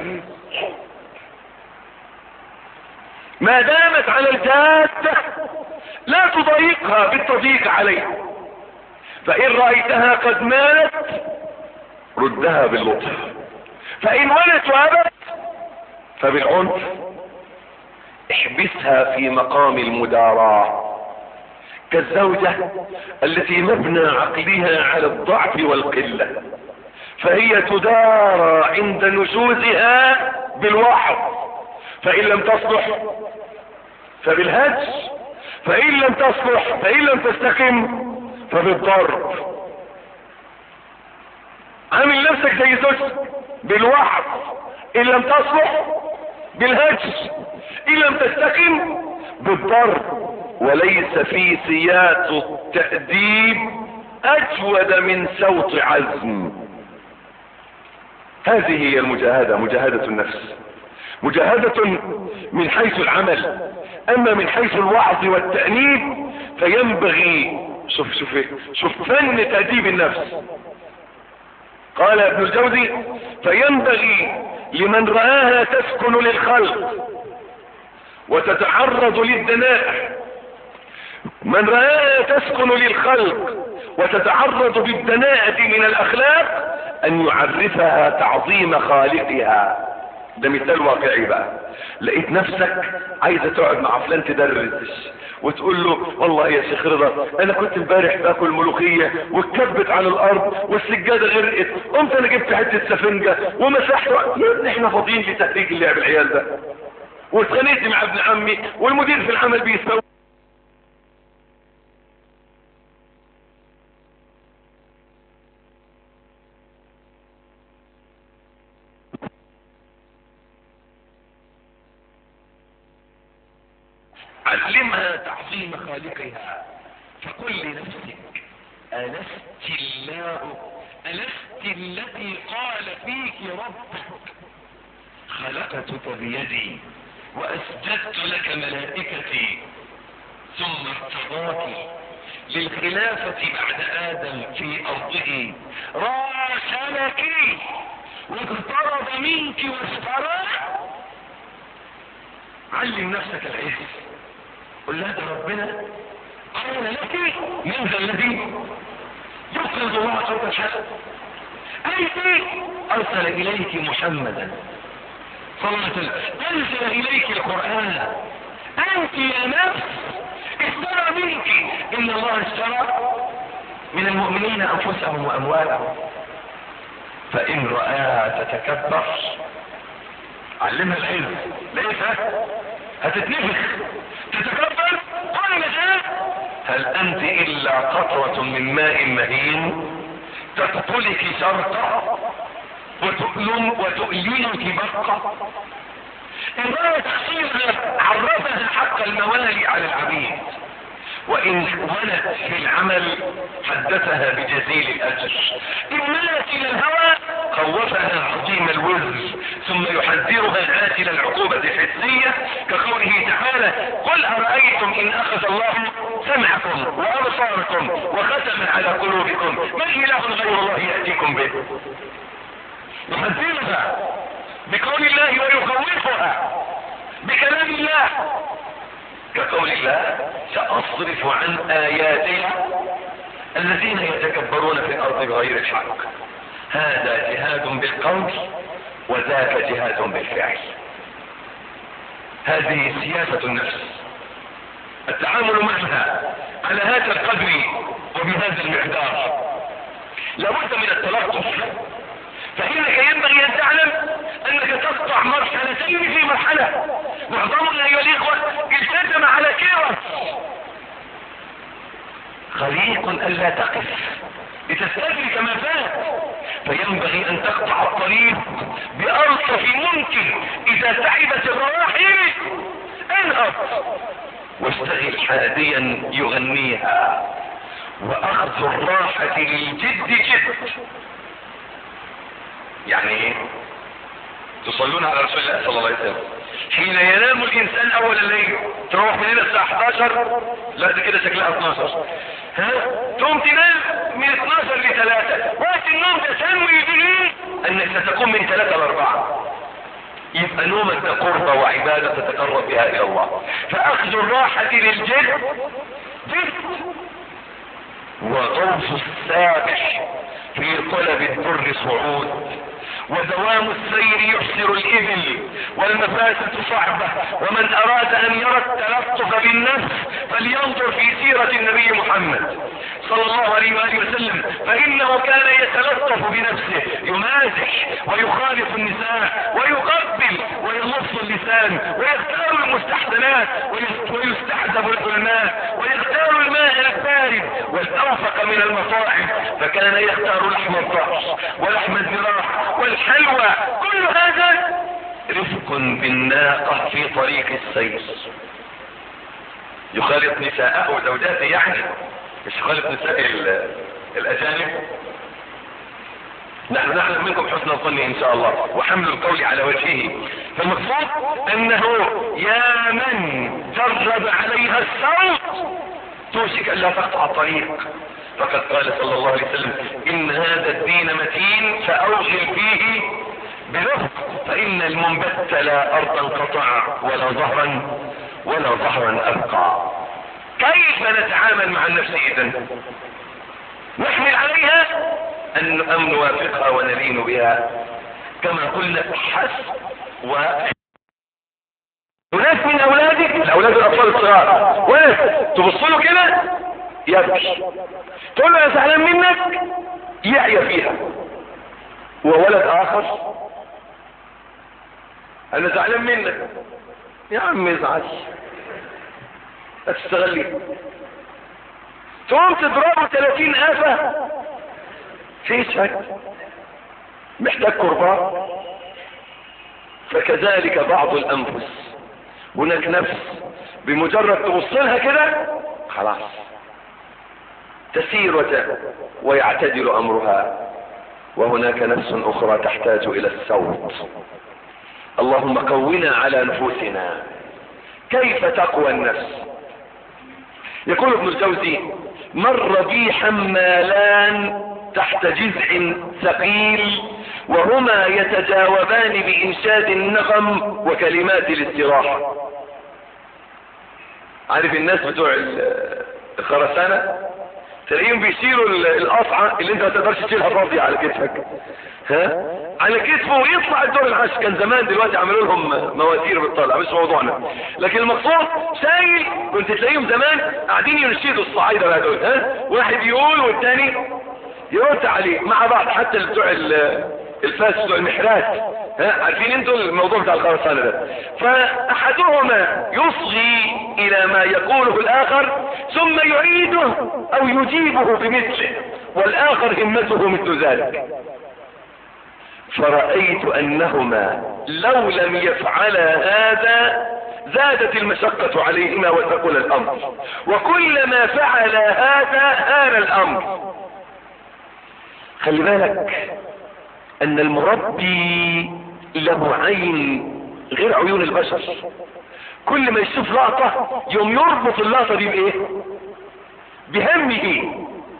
ما دامت على الجادة لا تضايقها بالتضييق عليها، فان رأيتها قد مالت ردها باللطف، فان ولت وابت فبالعنف. احبسها في مقام المداراة كالزوجة التي مبنى عقلها على الضعف والقلة، فهي تدارى عند نشوزها بالوعظ، فان لم تصلح فبالهجر، فان لم تصلح فان لم تستقم فبالضرب. عامل نفسك زي زوجتك بالوعظ، ان لم تصلح بالهجر، ان لم تستقم بالضرب. وليس في سياط التأديب اجود من صوت عزم. هذه هي المجاهدة، مجاهدة النفس، مجاهدة من حيث العمل. اما من حيث الوعظ والتأنيب فينبغي شوف شوف ايه شوف فن تأديب النفس. قال ابن الجوزي فينبغي لمن رآها تسكن للخلق وتتعرض للدناء، من رآها تسكن للخلق وتتعرض بالدناءة من الأخلاق أن يعرفها تعظيم خالقها. ده مثال واقعي بقى. لقيت نفسك عايزة تقعد مع فلان تدرس وتقول له والله يا شيخ رضا انا كنت امبارح باكل ملوخيه واتكبت على الارض والسجاده غرقت، قمت انا جبت حته سفنجه ومسحت. احنا فاضيين لتهريج اللعب العيال ده، واتخانقت مع ابن عمي والمدير في العمل بيسوي. علمها تعظيم خالقها. فقل لنفسك ألست الله ألست التي قال فيك ربك خلقتك بيدي وأسجدت لك ملائكتي ثم ارتضاك للخلافة بعد آدم في أرضه راسلك واقترب منك واستراح. علم نفسك العز. قل لها ده ربنا قال لك من ذا الذي يقرض الله قرضا حسنا. أنت أرسل إليك محمدا صلى الله عليه وسلم، أنزل إليك القرآن. أنت يا نفس اشترى منك، إن الله اشترى من المؤمنين أنفسهم وأموالهم. فإن رآها تتكبر علمها العلم، ليسها هتتنفخ تتكبر. قال لها هل أنت إلا قطرة من ماء مهين تقتلك شرطة وتؤلم وتؤلمك برقة. إن رأى تقصيرها عرفها حق الموالي على العبيد، وإن ولت في العمل حدثها بجزيل الأجر. إن ملت إلى الهوى خوفها عظيم الوزر، ثم يحذرها آجل العقوبة الحسية كقوله تعالى قل أرأيتم إن أخذ الله سمعكم وأبصاركم وختم على قلوبكم من إله غير الله يأتيكم به. يحذرها بقول الله ويخوفها بكلام الله كقول الله سأصرف عن آياتي الذين يتكبرون في الأرض بغير الحق. هذا جهاد بالقول وذاك جهاد بالفعل. هذه سياسة النفس، التعامل معها على هذا القدر وبهذا المقدار. لابد من التلطف، فإنك ينبغي أن تعلم أنك تقطع مرحلتين في مرحلة. معظمنا أيها الإخوة التزم على كيرس خليق ألا تقف لتستدرك ما فات، فينبغي أن تقطع الطريق بألطف ممكن. إذا تعبت الرواحل انهض واشتغل حاديا يغنيها. وأخذ الراحة للجد جد. يعني ايه؟ تصلون على رسول الله صلى الله عليه وسلم حين ينام الانسان اول الليل تروح من هنا الساعه احداشر، لا ده كده شكلها اتناشر، ها تقوم تنام من اتناشر ل ثلاثة. وقت النوم ده تنوي به انك ستقوم من ثلاثة ل أربعة. يبقى نومك ده قربة وعبادة تتقرب بها الى الله. فاخذ الراحة للجد جد. وغوص السابح في طلب البر صعود، ودوام السير يحسر الإبل والمفاسد صعبة. ومن أراد أن يرى التلطف بالنفس فلينظر في سيرة النبي محمد صلى الله عليه وآله وسلم، فإنه كان يتلطف بنفسه، يمازح ويخالف النساء ويقبل ويمص اللسان ويختار المستحسنات ويستحذب الحلماء ويختار الماء البارد والأوفق من المصاعب. فكان يختار لحم الضأن ولحم الذراع والحلوى. كل هذا رفق بالناقة في طريق السير. يخالط نساءه وزوجاته، يعني مش يخالط نساء الأجانب. نحن نعلم منكم حسن الظن إن شاء الله وحمل القول على وجهه. فالمقصود أنه يا من جرب عليها الصوت توشك ألا تقطع الطريق. فقد قال صلى الله عليه وسلم إن هذا الدين متين فأوغل فيه برفق، فإن المنبت لا أرضا قطع ولا ظهرا ولا ظهرا أبقى. كيف نتعامل مع النفس إذن؟ نحمل عليها أن نوافقها ونلين بها كما قلنا حسب. و وناس من أولادك، الأولاد الأطفال الصغار، وناس تبص له كده يبكي، تقول له أنا زعلان منك يعيا فيها. وولد آخر أنا زعلان منك، يا عم ازعل هتستغلي، تقوم تضربه ثلاثين آفة في شك محتاج قربان. فكذلك بعض الأنفس، هناك نفس بمجرد توصلها كده خلاص تسير ويعتدل أمرها، وهناك نفس أخرى تحتاج إلى الصوت. اللهم قونا على نفوسنا. كيف تقوى النفس؟ يقول ابن الجوزي مر بي حمالان تحت جذع ثقيل وهما يتجاوبان بإنشاد النغم وكلمات الاستراحة. عارف الناس بتوع الخرسانة تلاقيهم بيشيلوا القطعة اللي انت ما تقدرش تشيلها فاضية على كتفك، ها على كتفه ويطلع الدور العاشر. كان زمان، دلوقتي عملوا لهم مواتير بتطلع، مش موضوعنا، لكن المقصود شايل. كنت تلاقيهم زمان قاعدين ينشدوا الصعايدة بقى دول، ها واحد يقول والتاني يرد عليه مع بعض. حتى اللي بتوع الفاس بتوع المحرات، ها عارفين انتوا الموضوع بتاع الخرسانة ده. فاحدهما يصغي الى ما يقوله الاخر ثم يعيده او يجيبه بمثله، والاخر همته مثل ذلك. فرأيت انهما لو لم يفعلا هذا زادت المشقة عليهما وثقل الامر، وكلما فعل هذا هان الامر. خلي بالك ان المربي له عين غير عيون البشر. كل ما يشوف لقطة يوم يربط اللقطة دي بايه؟ بهمه،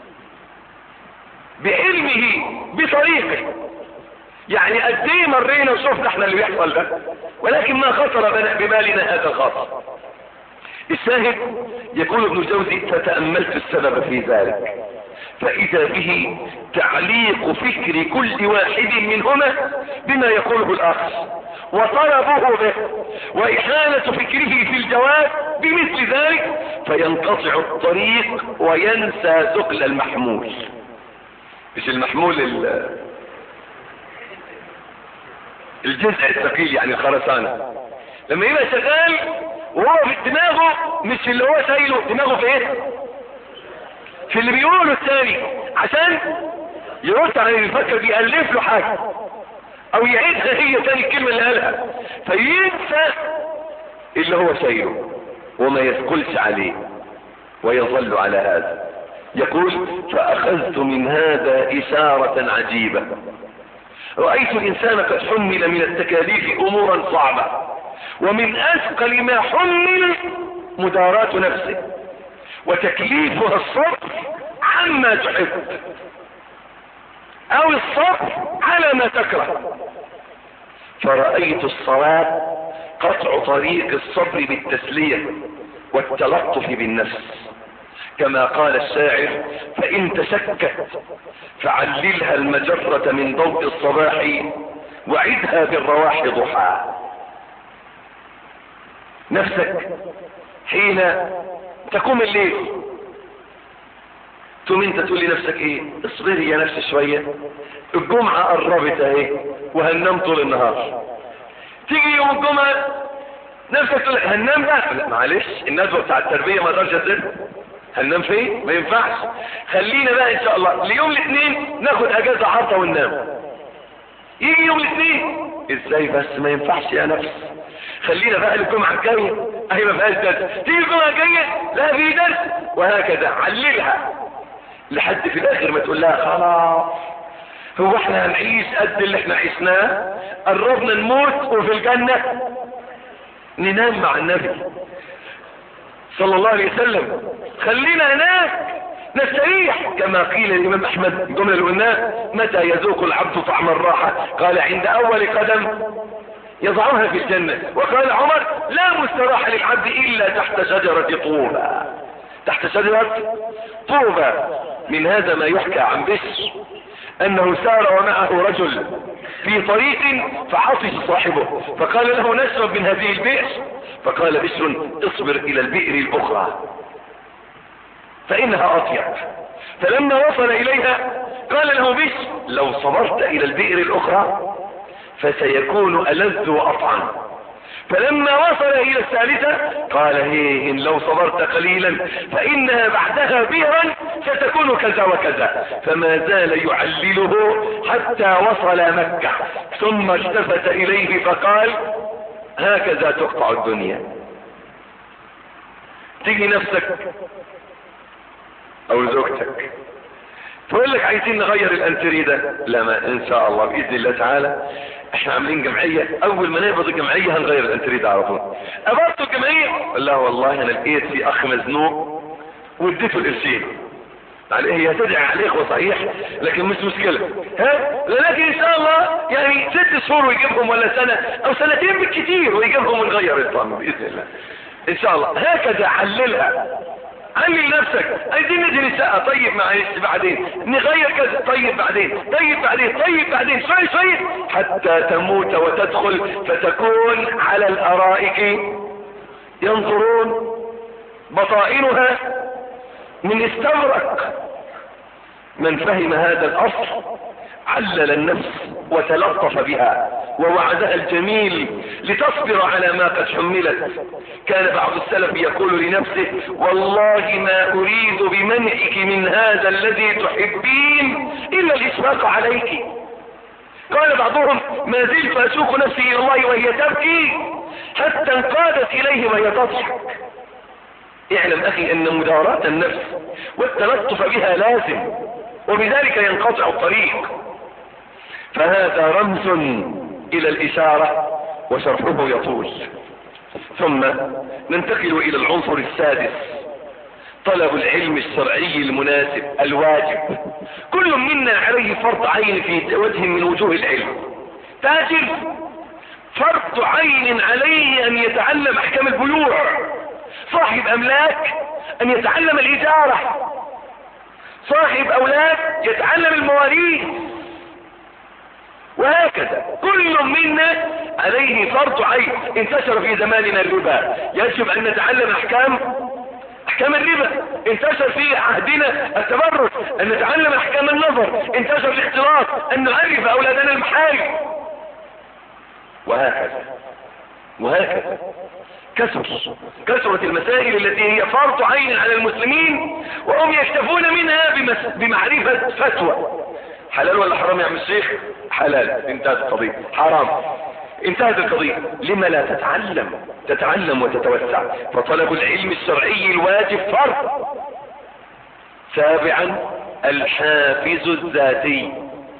بعلمه، بطريقه. يعني قد ايه مرينا وشوفنا احنا اللي بيحصل ده، ولكن ما خطر ببالنا هذا الخاطر. الشاهد يقول ابن الجوزي فتأملت السبب في ذلك فإذا به تعليق فكر كل واحد منهما بما يقوله الآخر وطلبه به وإحالة فكره في الجواب بمثل ذلك، فينقطع الطريق وينسى ثقل المحمول. مش المحمول الجزء الثقيل يعني الخرسانة، لما يبقى شغال وهو في دماغه مش اللي هو شايله، دماغه في ايه؟ في اللي بيقوله الثاني، عشان يرد على اللي يفكر بيألف له حاجة او يعيدها هي ثاني الكلمة اللي قالها، فينسى اللي هو شايله وما يثقلش عليه ويظل على هذا. يقول فأخذت من هذا إشارة عجيبة. رأيت الإنسان قد حمل من التكاليف أمورا صعبة، ومن أثقل ما حمل مداراة نفسه وتكليفها الصبر عما تحب أو الصبر على ما تكره. فرأيت الصواب قطع طريق الصبر بالتسلية والتلطف بالنفس، كما قال الشاعر فإن تسكت فعللها المجرة من ضوء الصباح وعدها بالرواح ضحى. نفسك حين تقوم الليل ثم انت تقول لنفسك ايه؟ اصبري يا نفس شوية، الجمعة قربت اهي وهننام طول النهار. تيجي يوم الجمعة نفسك تقول هننام بقى، لا معلش الندوة بتاع التربية ما اقدرش اسيبها، هننام فين؟ ما ينفعش، خلينا بقى ان شاء الله ليوم الاثنين ناخد اجازة عطا وننام. يجي يوم الاثنين ازاي بس؟ ما ينفعش يا نفس، خلينا بقى الجمعة الجاية اهي ما فيهاش درس، تيجي الجمعة الجاية لا في درس، وهكذا عللها لحد في الاخر ما تقول لها خلاص هو احنا هنعيش قد اللي احنا عشناه، قربنا نموت وفي الجنة ننام مع النبي صلى الله عليه وسلم. خلينا هناك نستريح كما قيل الامام احمد الجمله اللي قلناها: متى يذوق العبد طعم الراحه؟ قال: عند اول قدم يضعها في الجنه. وقال عمر: لا مستراح للعبد الا تحت شجره طوبى. تحت شجره طوبى. من هذا ما يحكى عن بشر انه سار ومعه رجل في طريق فعطش صاحبه، فقال له: نشرب من هذه البئر. فقال بشر: اصبر الى البئر الاخرى فانها اطيب. فلما وصل اليها قال له بشر: لو صبرت الى البئر الاخرى فسيكون ألذ واطعم. فلما وصل الى الثالثة قال: هيه لو صبرت قليلا فانها بعدها بئرا ستكون كذا وكذا. فما زال يعلله حتى وصل مكة، ثم التفت اليه فقال: هكذا تقطع الدنيا. تيجي نفسك او زوجتك تقول لك: عايزين نغير الانتري ده. لا، ما ان شاء الله باذن الله تعالى احنا عاملين جمعيه، اول ما نقبض الجمعيه هنغير الانتري ده على طول. قبضتوا الجمعيه؟ لا والله انا لقيت في اخ مزنوق واديته القرشين. عليه هي تدعي على الاخوه صحيح، لكن مش مشكله، ها؟ لكن ان شاء الله يعني ست شهور ويجيبهم، ولا سنه او سنتين بالكثير ويجيبهم ونغير الطعم باذن الله ان شاء الله. هكذا عللها، علل نفسك. عايزين ندي نساء، طيب معلش بعدين نغير كذا، طيب بعدين، طيب بعدين، طيب بعدين، شوي شوي حتى تموت وتدخل فتكون على الارائك ينظرون بطائنها من استبرق. من فهم هذا الاصل علل النفس وتلطف بها ووعدها الجميل لتصبر على ما قد حملت. كان بعض السلف يقول لنفسه: والله ما اريد بمنعك من هذا الذي تحبين الا الاشفاق عليك. قال بعضهم: ما زلت اسوق نفسي الى الله وهي تبكي حتى انقادت اليه وهي تضحك. اعلم اخي ان مداراة النفس والتلطف بها لازم، وبذلك ينقطع الطريق. فهذا رمز الى الاشارة وشرحه يطول. ثم ننتقل الى العنصر السادس: طلب العلم الشرعي المناسب الواجب. كل منا عليه فرض عين في وجه من وجوه العلم. تاجر فرض عين عليه ان يتعلم احكام البيوع. صاحب املاك ان يتعلم الاجارة. صاحب اولاد يتعلم المواريث، وهكذا كل منا عليه فرض عين. انتشر في زماننا الربا، يجب ان نتعلم احكام احكام الربا. انتشر في عهدنا التبرج، ان نتعلم احكام النظر. انتشر الاختلاط، ان نعرف اولادنا المحارم، وهكذا وهكذا. كثر كثرة المسائل التي هي فرض عين على المسلمين وهم يكتفون منها بمعرفة فتوى. حلال ولا حرام يا عم الشيخ؟ حلال، انتهت القضية. حرام، انتهت القضية. لما لا تتعلم تتعلم وتتوسع؟ فطلب العلم الشرعي الواجب فرض. سابعا: الحافز الذاتي.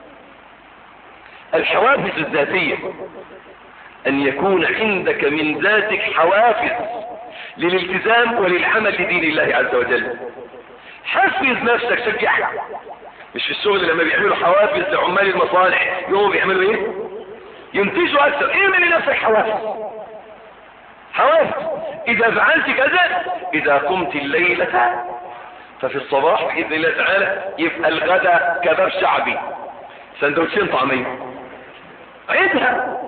الحوافز الذاتية ان يكون عندك من ذاتك حوافز للالتزام وللعمل لدين الله عز وجل. حفز نفسك، شجعها. مش في الشغل لما بيعملوا حوافز لعمال المصالح يوم بيعملوا ايه؟ ينتجوا اكثر. اعمل لنفسك حوافز. حوافز: اذا فعلت كذا، اذا قمت الليلة ففي الصباح باذن الله تعالى يبقى الغداء كباب شعبي، سندوتشين طعمية. عيدها.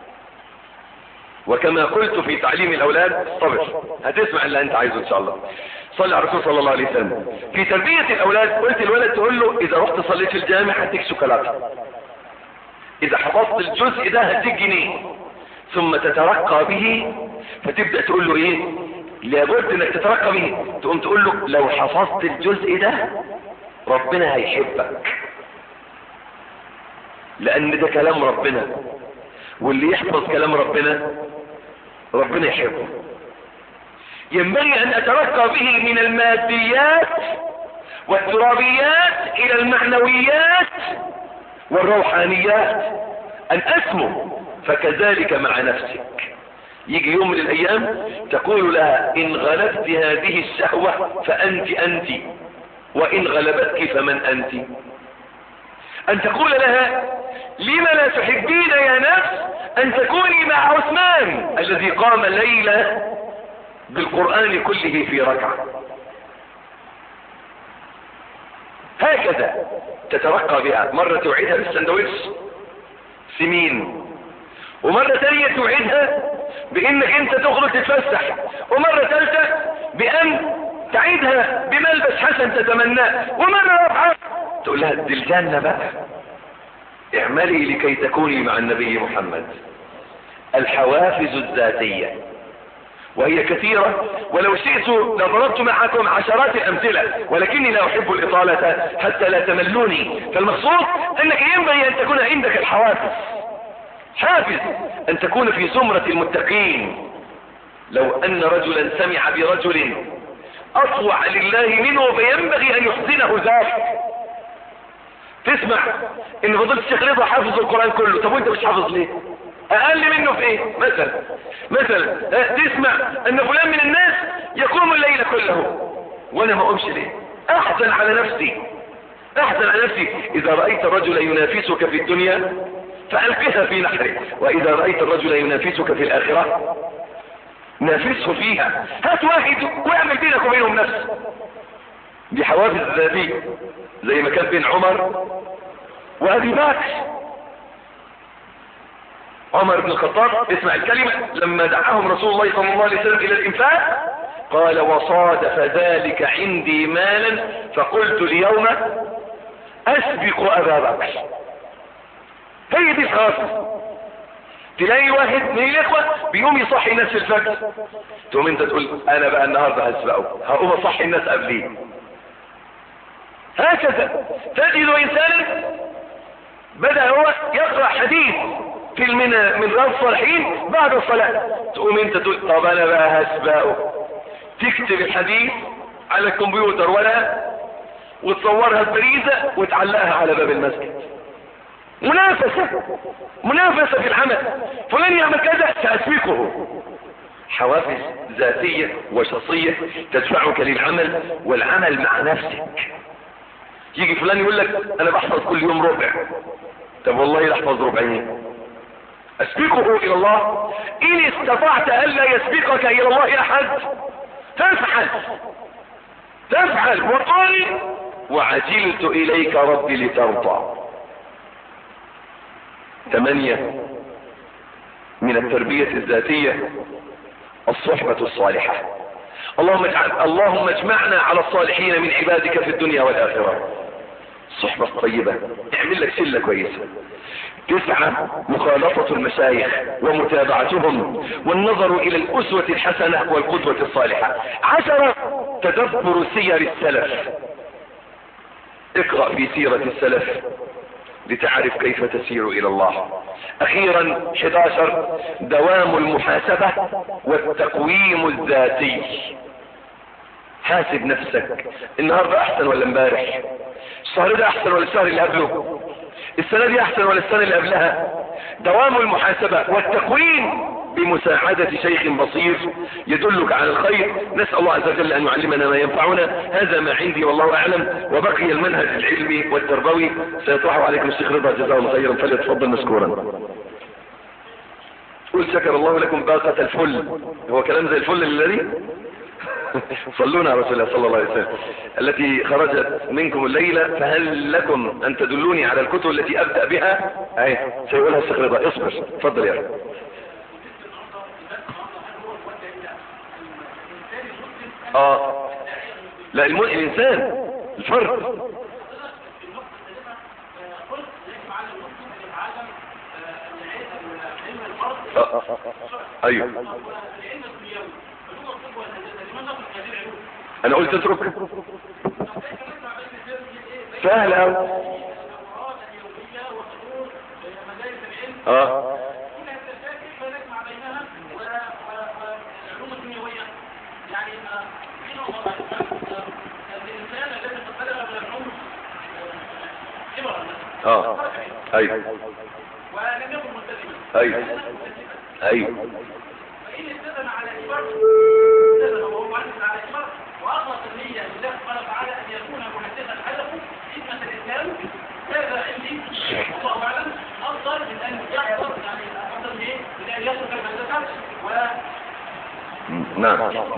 وكما قلت في تعليم الاولاد: صبر، هتسمع اللي انت عايزه ان شاء الله. صلى على الرسول صلى الله عليه وسلم. في تربية الاولاد قلت الولد تقول له: اذا رحت صليت في الجامع هديك شوكولاته، اذا حفظت الجزء ده هديك جنيه. ثم تترقى به، فتبدأ تقول له ايه؟ لابد انك تترقى به. تقوم تقول له: لو حفظت الجزء ده ربنا هيحبك، لان ده كلام ربنا، واللي يحفظ كلام ربنا ربنا يحبه. ينبغي ان اترقى به من الماديات والترابيات الى المعنويات والروحانيات، ان اسمو. فكذلك مع نفسك، يجي يوم من الايام تقول لها ان غلبت هذه الشهوة فانت انت، وان غلبتك فمن انت. ان تقول لها لم لا تحبين يا نفس ان تكوني مع عثمان الذي قام ليلة بالقرآن كله في ركعة. هكذا تترقى بها. مرة توعدها بالسندويتش سمين، ومرة ثانية توعدها بانك انت تخرج تتفسح، ومرة ثالثة بان تعيدها بملبس حسن تتمناه، ومرة رابعة تقول لها دي الجنة بقى، اعملي لكي تكوني مع النبي محمد. الحوافز الذاتية وهي كثيرة، ولو شئت لضربت معكم عشرات الأمثلة، ولكني لا أحب الإطالة حتى لا تملوني. فالمقصود أنك ينبغي أن تكون عندك الحوافز. حافز أن تكون في زمرة المتقين. لو أن رجلا سمع برجل أطوع لله منه فينبغي أن يحزنه ذلك. تسمع ان فضيلة الشيخ رضا حافظ القرآن كله، طب وانت مش حافظ ليه؟ اقل منه في ايه مثلا؟ مثلا تسمع ان فلان من الناس يقوم الليل كله وانا ما اقومش ليه؟ احزن على نفسي، احزن على نفسي. اذا رأيت الرجل ينافسك في الدنيا فألقها في نحره، واذا رأيت الرجل ينافسك في الاخرة نافسه فيها. هات واحد واعمل بينك وبينهم نفس. دي حوافز ذاتية زي ما كان بين عمر وابي بكر. عمر بن الخطاب اسمع الكلمة لما دعاهم رسول الله صلى الله عليه وسلم الى الانفاق قال وصادف ذلك عندي مالا فقلت اليوم اسبق ابا بكر. هي دي الحافز. تلاقي واحد من الاخوة بيقوم يصحي الناس في الفجر، تقوم انت تقول انا بقى النهاردة هسبقه، هقوم اصحي الناس قبليه. هكذا تجد انسانا بدأ هو يقرأ حديث في من من رياض الصالحين بعد الصلاة، تقوم انت تقول طب انا بقى هسبقه. تكتب الحديث على الكمبيوتر ولا وتصورها ببريزة وتعلقها على باب المسجد. منافسة منافسة في العمل، فلان يعمل كذا سأسبقه. حوافز ذاتية وشخصية تدفعك للعمل، والعمل مع نفسك. يجي فلان يقول لك انا بحفظ كل يوم ربع، طب والله لاحفظ ربعين. اسبقه الى الله. ان استطعت الا يسبقك الى الله احد تفعل تفعل وقال وعجلت اليك ربي لترضى. ثمانية من التربية الذاتية الصحبة الصالحة. اللهم اجعل اللهم اجمعنا على الصالحين من عبادك في الدنيا والآخرة. الصحبة الطيبة اعمل لك شلة كويسة. تسعة مخالطة المشايخ ومتابعتهم والنظر الى الاسوة الحسنة والقدوة الصالحة. عشرة تدبر سير السلف. اقرأ في سيرة السلف لتعرف كيف تسير الى الله. اخيرا احد عشر دوام المحاسبة والتقويم الذاتي. حاسب نفسك، النهاردة احسن ولا امبارح؟ الشهر ده احسن ولا الشهر اللي قبله؟ السنة دي احسن ولا السنة اللي قبلها؟ دوام المحاسبة والتقويم بمساعدة شيخ بصير يدلك على الخير. نسأل الله عز وجل ان يعلمنا ما ينفعنا. هذا ما عندي والله اعلم. وبقي المنهج العلمي والتربوي سيطرحه عليكم الشيخ رضا جزاه الله خيرا، فليتفضل مشكورا. قل شكر الله لكم باقة الفل. هو كلام زي الفل الذي صلونا على رسول الله صلى الله عليه وسلم التي خرجت منكم الليلة. فهل لكم ان تدلوني على الكتب التي ابدأ بها؟ اهي سيقولها الشيخ رضا. اصبر اتفضل يا رب. اه لا الم... الانسان الفرد. آه. آه. آه. ايوه انا قلت اترك سهل اوي. اه اه ايوه ايوه ايوه وإن التزم على إجبار التزم وهو مهندس على إجبار وأخلص النية لله سبحانه وتعالى أن يكون مهندسا هدفه خدمة الإسلام، هذا عندي والله أعلم أفضل من أن يحصل يعني أفضل من من أن يترك الهندسة و نعم.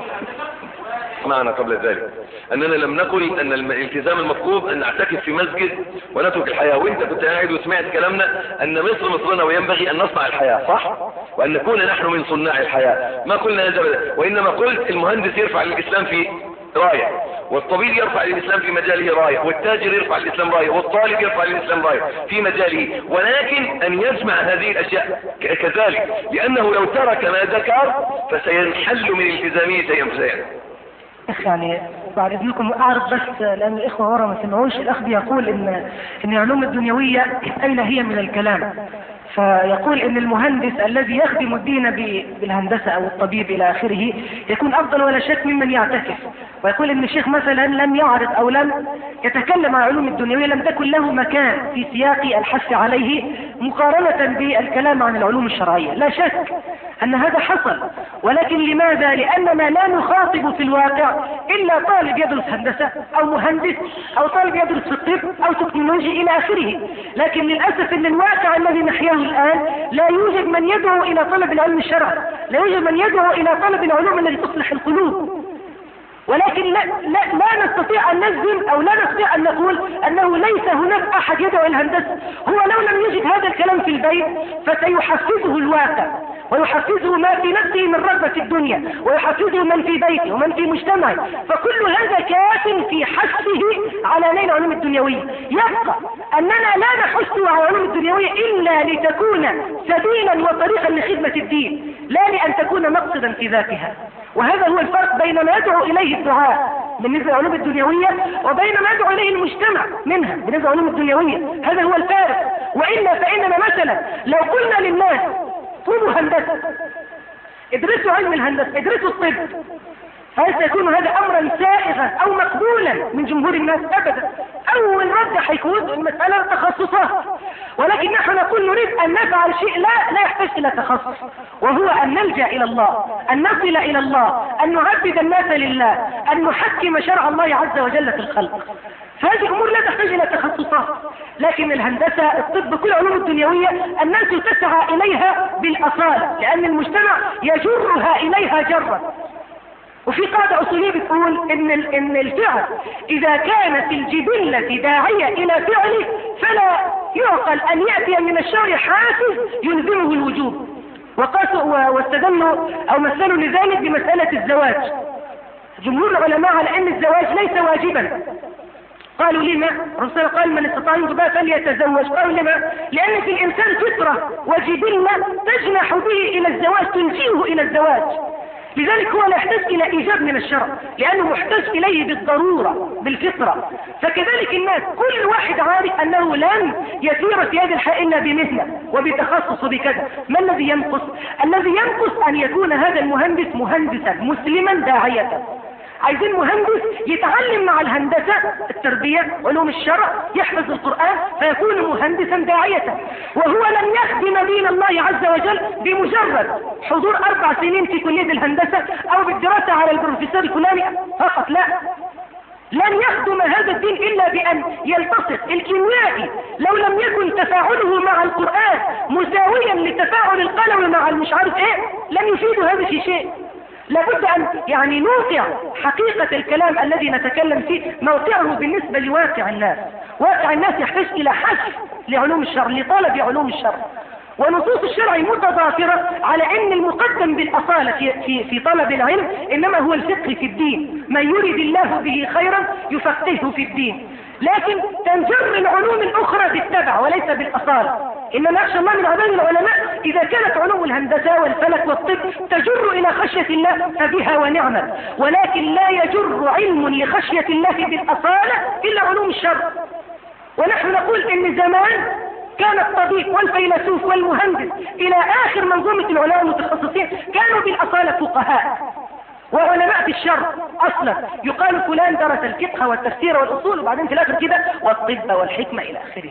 معنا قبل ذلك أننا لم نقل أن الالتزام المطلوب أن نعتكف في مسجد ونترك الحياة، وانت كنت قاعد وسمعت كلامنا أن مصر مصرنا وينبغي أن نصنع الحياة، صح؟ وأن نكون نحن من صناع الحياة. ما قلنا هذا، وإنما قلت المهندس يرفع للإسلام في راية، والطبيب يرفع للإسلام في مجاله راية، والتاجر يرفع للإسلام راية، والطالب يرفع للإسلام راية في مجاله، ولكن أن يجمع هذه الأشياء كذلك، لأنه لو ترك ما ذكر فسينحل من التزامه شيئا فشيئا. يعني بعد اذنكم اعرف بس لان الاخوه ورا ما سمعوش، الاخ يقول ان ان العلوم الدنيويه اين هي من الكلام، فيقول ان المهندس الذي يخدم الدين بالهندسه او الطبيب الى اخره يكون افضل ولا شك ممن يعتكف، ويقول ان الشيخ مثلا لم يعرض او لم يتكلم عن العلوم الدنيويه، لم تكن له مكان في سياق الحث عليه مقارنه بالكلام عن العلوم الشرعيه. لا شك ان هذا حصل، ولكن لماذا؟ لاننا لا نخاطب في الواقع الا طالب يدرس هندسه او مهندس او طالب يدرس في الطب او تكنولوجيا الى اخره، لكن للاسف ان الواقع الذي نحياه الان لا يوجد من يدعو الى طلب العلم الشرعي، لا يوجد من يدعو الى طلب العلوم التي تصلح القلوب. ولكن لا, لا, لا نستطيع أن نجزم أو لا نستطيع أن نقول أنه ليس هناك أحد يدعو الهندسة. هو لو لم يجد هذا الكلام في البيت فسيحفزه الواقع ويحفزه ما في نفسه من رغبة الدنيا، ويحفزه من في بيته ومن في مجتمعه، فكل هذا كاف في حثه على نيل العلوم الدنيوية. يبقى أننا لا نحث على العلوم الدنيوية إلا لتكون سبيلا وطريقا لخدمة الدين، لا لأن تكون مقصدا في ذاتها. وهذا هو الفرق بين ما يدعو إليه الدعاء بالنسبة للعلوم الدنيوية وبين ما يدعو إليه المجتمع منها بالنسبة للعلوم الدنيوية. هذا هو الفارق. وإلا فإننا مثلا لو قلنا للناس طلبوا هندسة، ادرسوا علم الهندسة، ادرسوا الطب، هل سيكون هذا أمرا سائغا أو مقبولا من جمهور الناس؟ أبدا. أول رد حيكون المسألة تخصصات، ولكن نحن نقول نريد أن نفعل شيء لا لا يحتاج إلى تخصص، وهو أن نلجأ إلى الله، أن نصل إلى الله، أن نعبد الناس لله، أن نحكم شرع الله عز وجل في الخلق. فهذه أمور لا تحتاج إلى تخصصات. لكن الهندسة، الطب، كل العلوم الدنيوية الناس تسعى إليها بالأصالة، لأن المجتمع يجرها إليها جرا. وفي قاعدة أصولية بتقول إن إن الفعل إذا كانت الجبلة داعية إلى فعله فلا يعقل أن يأتي من الشرع حافز يلزمه الوجوب. وقاسوا واستدلوا أو مثلوا لذلك بمسألة الزواج. جمهور العلماء على أن الزواج ليس واجبا. قالوا لما؟ الرسول قال من استطاع منكم فليتزوج. قالوا لما؟ لأن في الإنسان فطرة وجبلة تجنح به إلى الزواج، تنجيه إلى الزواج. لذلك هو لا يحتاج إلى إيجاب من الشرع، لأنه محتاج إليه بالضرورة بالفطرة. فكذلك الناس كل واحد عارف أنه لن يسير في هذه الحياة إلا بمهنة وبتخصص وبكذا. ما الذي ينقص؟ الذي ينقص أن يكون هذا المهندس مهندسا مسلما داعية. عايزين مهندس يتعلم مع الهندسة التربية علوم الشرع، يحفظ القرآن فيكون مهندسا داعية، وهو لن يخدم دين الله عز وجل بمجرد حضور أربع سنين في كلية الهندسة أو بالدراسة على البروفيسور الفلاني فقط. لا، لن يخدم هذا الدين إلا بأن يلتصق. الكيميائي لو لم يكن تفاعله مع القرآن مساويا لتفاعل القلم مع المش عارف ايه لن يفيد هذا في شيء. لابد أن يعني نوقع حقيقة الكلام الذي نتكلم فيه موقعه بالنسبة لواقع الناس. واقع الناس يحتاج إلى حث لعلوم الشرع، لطلب علوم الشرع، ونصوص الشرع متضافرة على أن المقدم بالأصالة في, في, في طلب العلم إنما هو الفقه في الدين. من يريد الله به خيرا يفقهه في الدين. لكن تنجر العلوم الأخرى بالتبع وليس بالأصالة. إنما نخشى الله من عذاب العلماء إذا كانت علوم الهندسة والفلك والطب تجر إلى خشية الله فبها ونعمة، ولكن لا يجر علم لخشية الله بالأصالة إلا علوم الشرع. ونحن نقول إن زمان كان الطبيب والفيلسوف والمهندس إلى آخر منظومة العلماء المتخصصين كانوا بالأصالة فقهاء وعلماء في الشرع أصلا. يقال فلان درس الفقه والتفسير والأصول وبعدين في الآخر كده والطب والحكمة إلى آخره.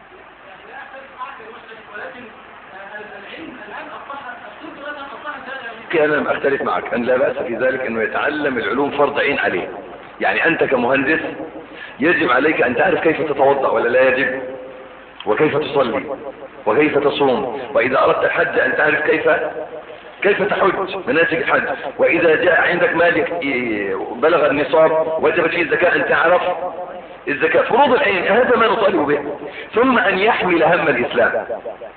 ولكن العلم الآن أصبح الطب الآن أصبح الحقيقة أنا لم أختلف معك أن لا بأس في ذلك أنه يتعلم العلوم فرض عين عليه. يعني أنت كمهندس يجب عليك أن تعرف كيف تتوضأ ولا لا يجب، وكيف تصلي وكيف تصوم، وإذا أردت الحج أن تعرف كيف كيف تحج مناسك الحج، وإذا جاء عندك مال بلغ النصاب وجبت فيه الزكاة أن تعرف الزكاة. فروض العين هذا ما نطالب به. ثم أن يحمل هم الإسلام،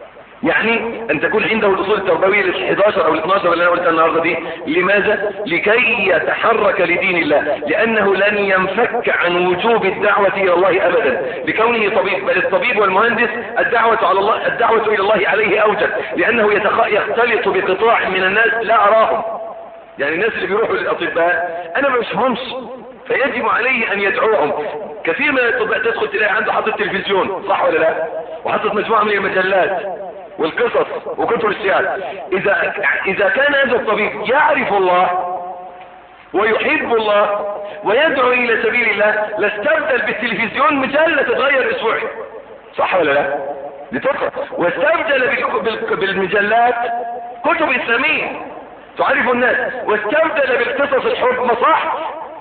يعني أن تكون عنده الأصول التربوية الحداشر أو الاثناشر اللي أنا قلتها النهاردة دي. لماذا؟ لكي يتحرك لدين الله، لأنه لن ينفك عن وجوب الدعوة إلى الله أبدا لكونه طبيب، بل الطبيب والمهندس الدعوة على الله الدعوة إلى الله عليه أوجب، لأنه يختلط بقطاع من الناس لا أراهم. يعني الناس اللي بيروحوا للأطباء أنا ما بشوفهمش، فيجب عليه أن يدعوهم. كثير من الأطباء تدخل تلاقي عنده حاطط تلفزيون، صح ولا لا؟ وحاطط مجموعة من المجلات والقصص وكتب السياسة. إذا إذا كان هذا الطبيب يعرف الله ويحب الله ويدعو إلى سبيل الله لاستبدل بالتلفزيون مجلة تتغير أسبوعي، صح ولا لا؟ لتقرأ. واستبدل بالمجلات كتب إسلامية تعرف الناس، واستبدل بالقصص الحب مصح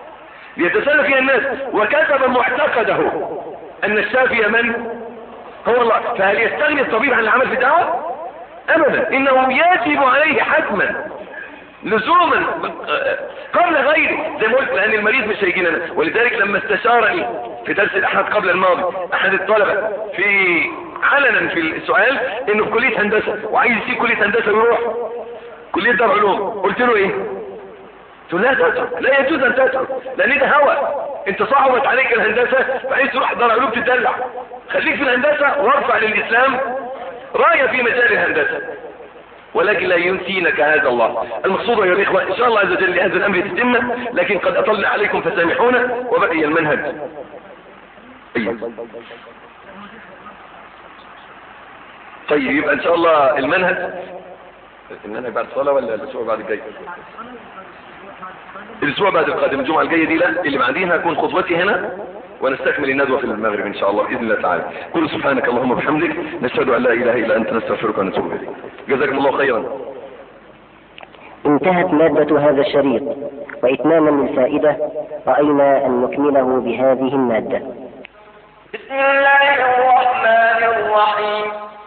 ليتسلى فيها الناس، وكتب معتقده أن الشافي من هو الله. فهل يستغني الطبيب عن العمل في الدعوة؟ أبدا، إنه يجب عليه حتما لزوما قبل غيره، زي ما قلت، لأن المريض مش هيجي لنا. ولذلك لما استشارني في درس الأحد قبل الماضي أحد الطلبة في علنا في السؤال إنه في كلية هندسة وعايز يسيب كلية هندسة ويروح كلية دار علوم، قلت له إيه؟ قلت له لا تترك، لا يجوز أن تترك، لأن ده هوى. أنت صعبت عليك الهندسة فعايز تروح دار علوم تدلع، خليك في الهندسة وارفع للإسلام راية في مجال الهندسة، ولكن لا ينسينك هذا الله. المقصود يا إخوة إن شاء الله عز وجل لهذا الأمر تتم، لكن قد أطل عليكم فسامحونا. وبقي المنهج. أيوة. طيب يبقى إن شاء الله المنهج المنهج بعد الصلاة ولا الأسبوع بعد الجاي؟ الأسبوع بعد القادم، الجمعة الجاية دي لا، اللي بعديها هكون خطبتي هنا ونستكمل الندوة في المغرب إن شاء الله بإذن الله تعالى. قل سبحانك اللهم وبحمدك نشهد أن لا إله إلا أنت نستغفرك ونتوب إليك. جزاكم الله خيرا. انتهت مادة هذا الشريط، وإتماما للفائدة رأينا أن نكمله بهذه المادة. بسم الله الرحمن الرحيم.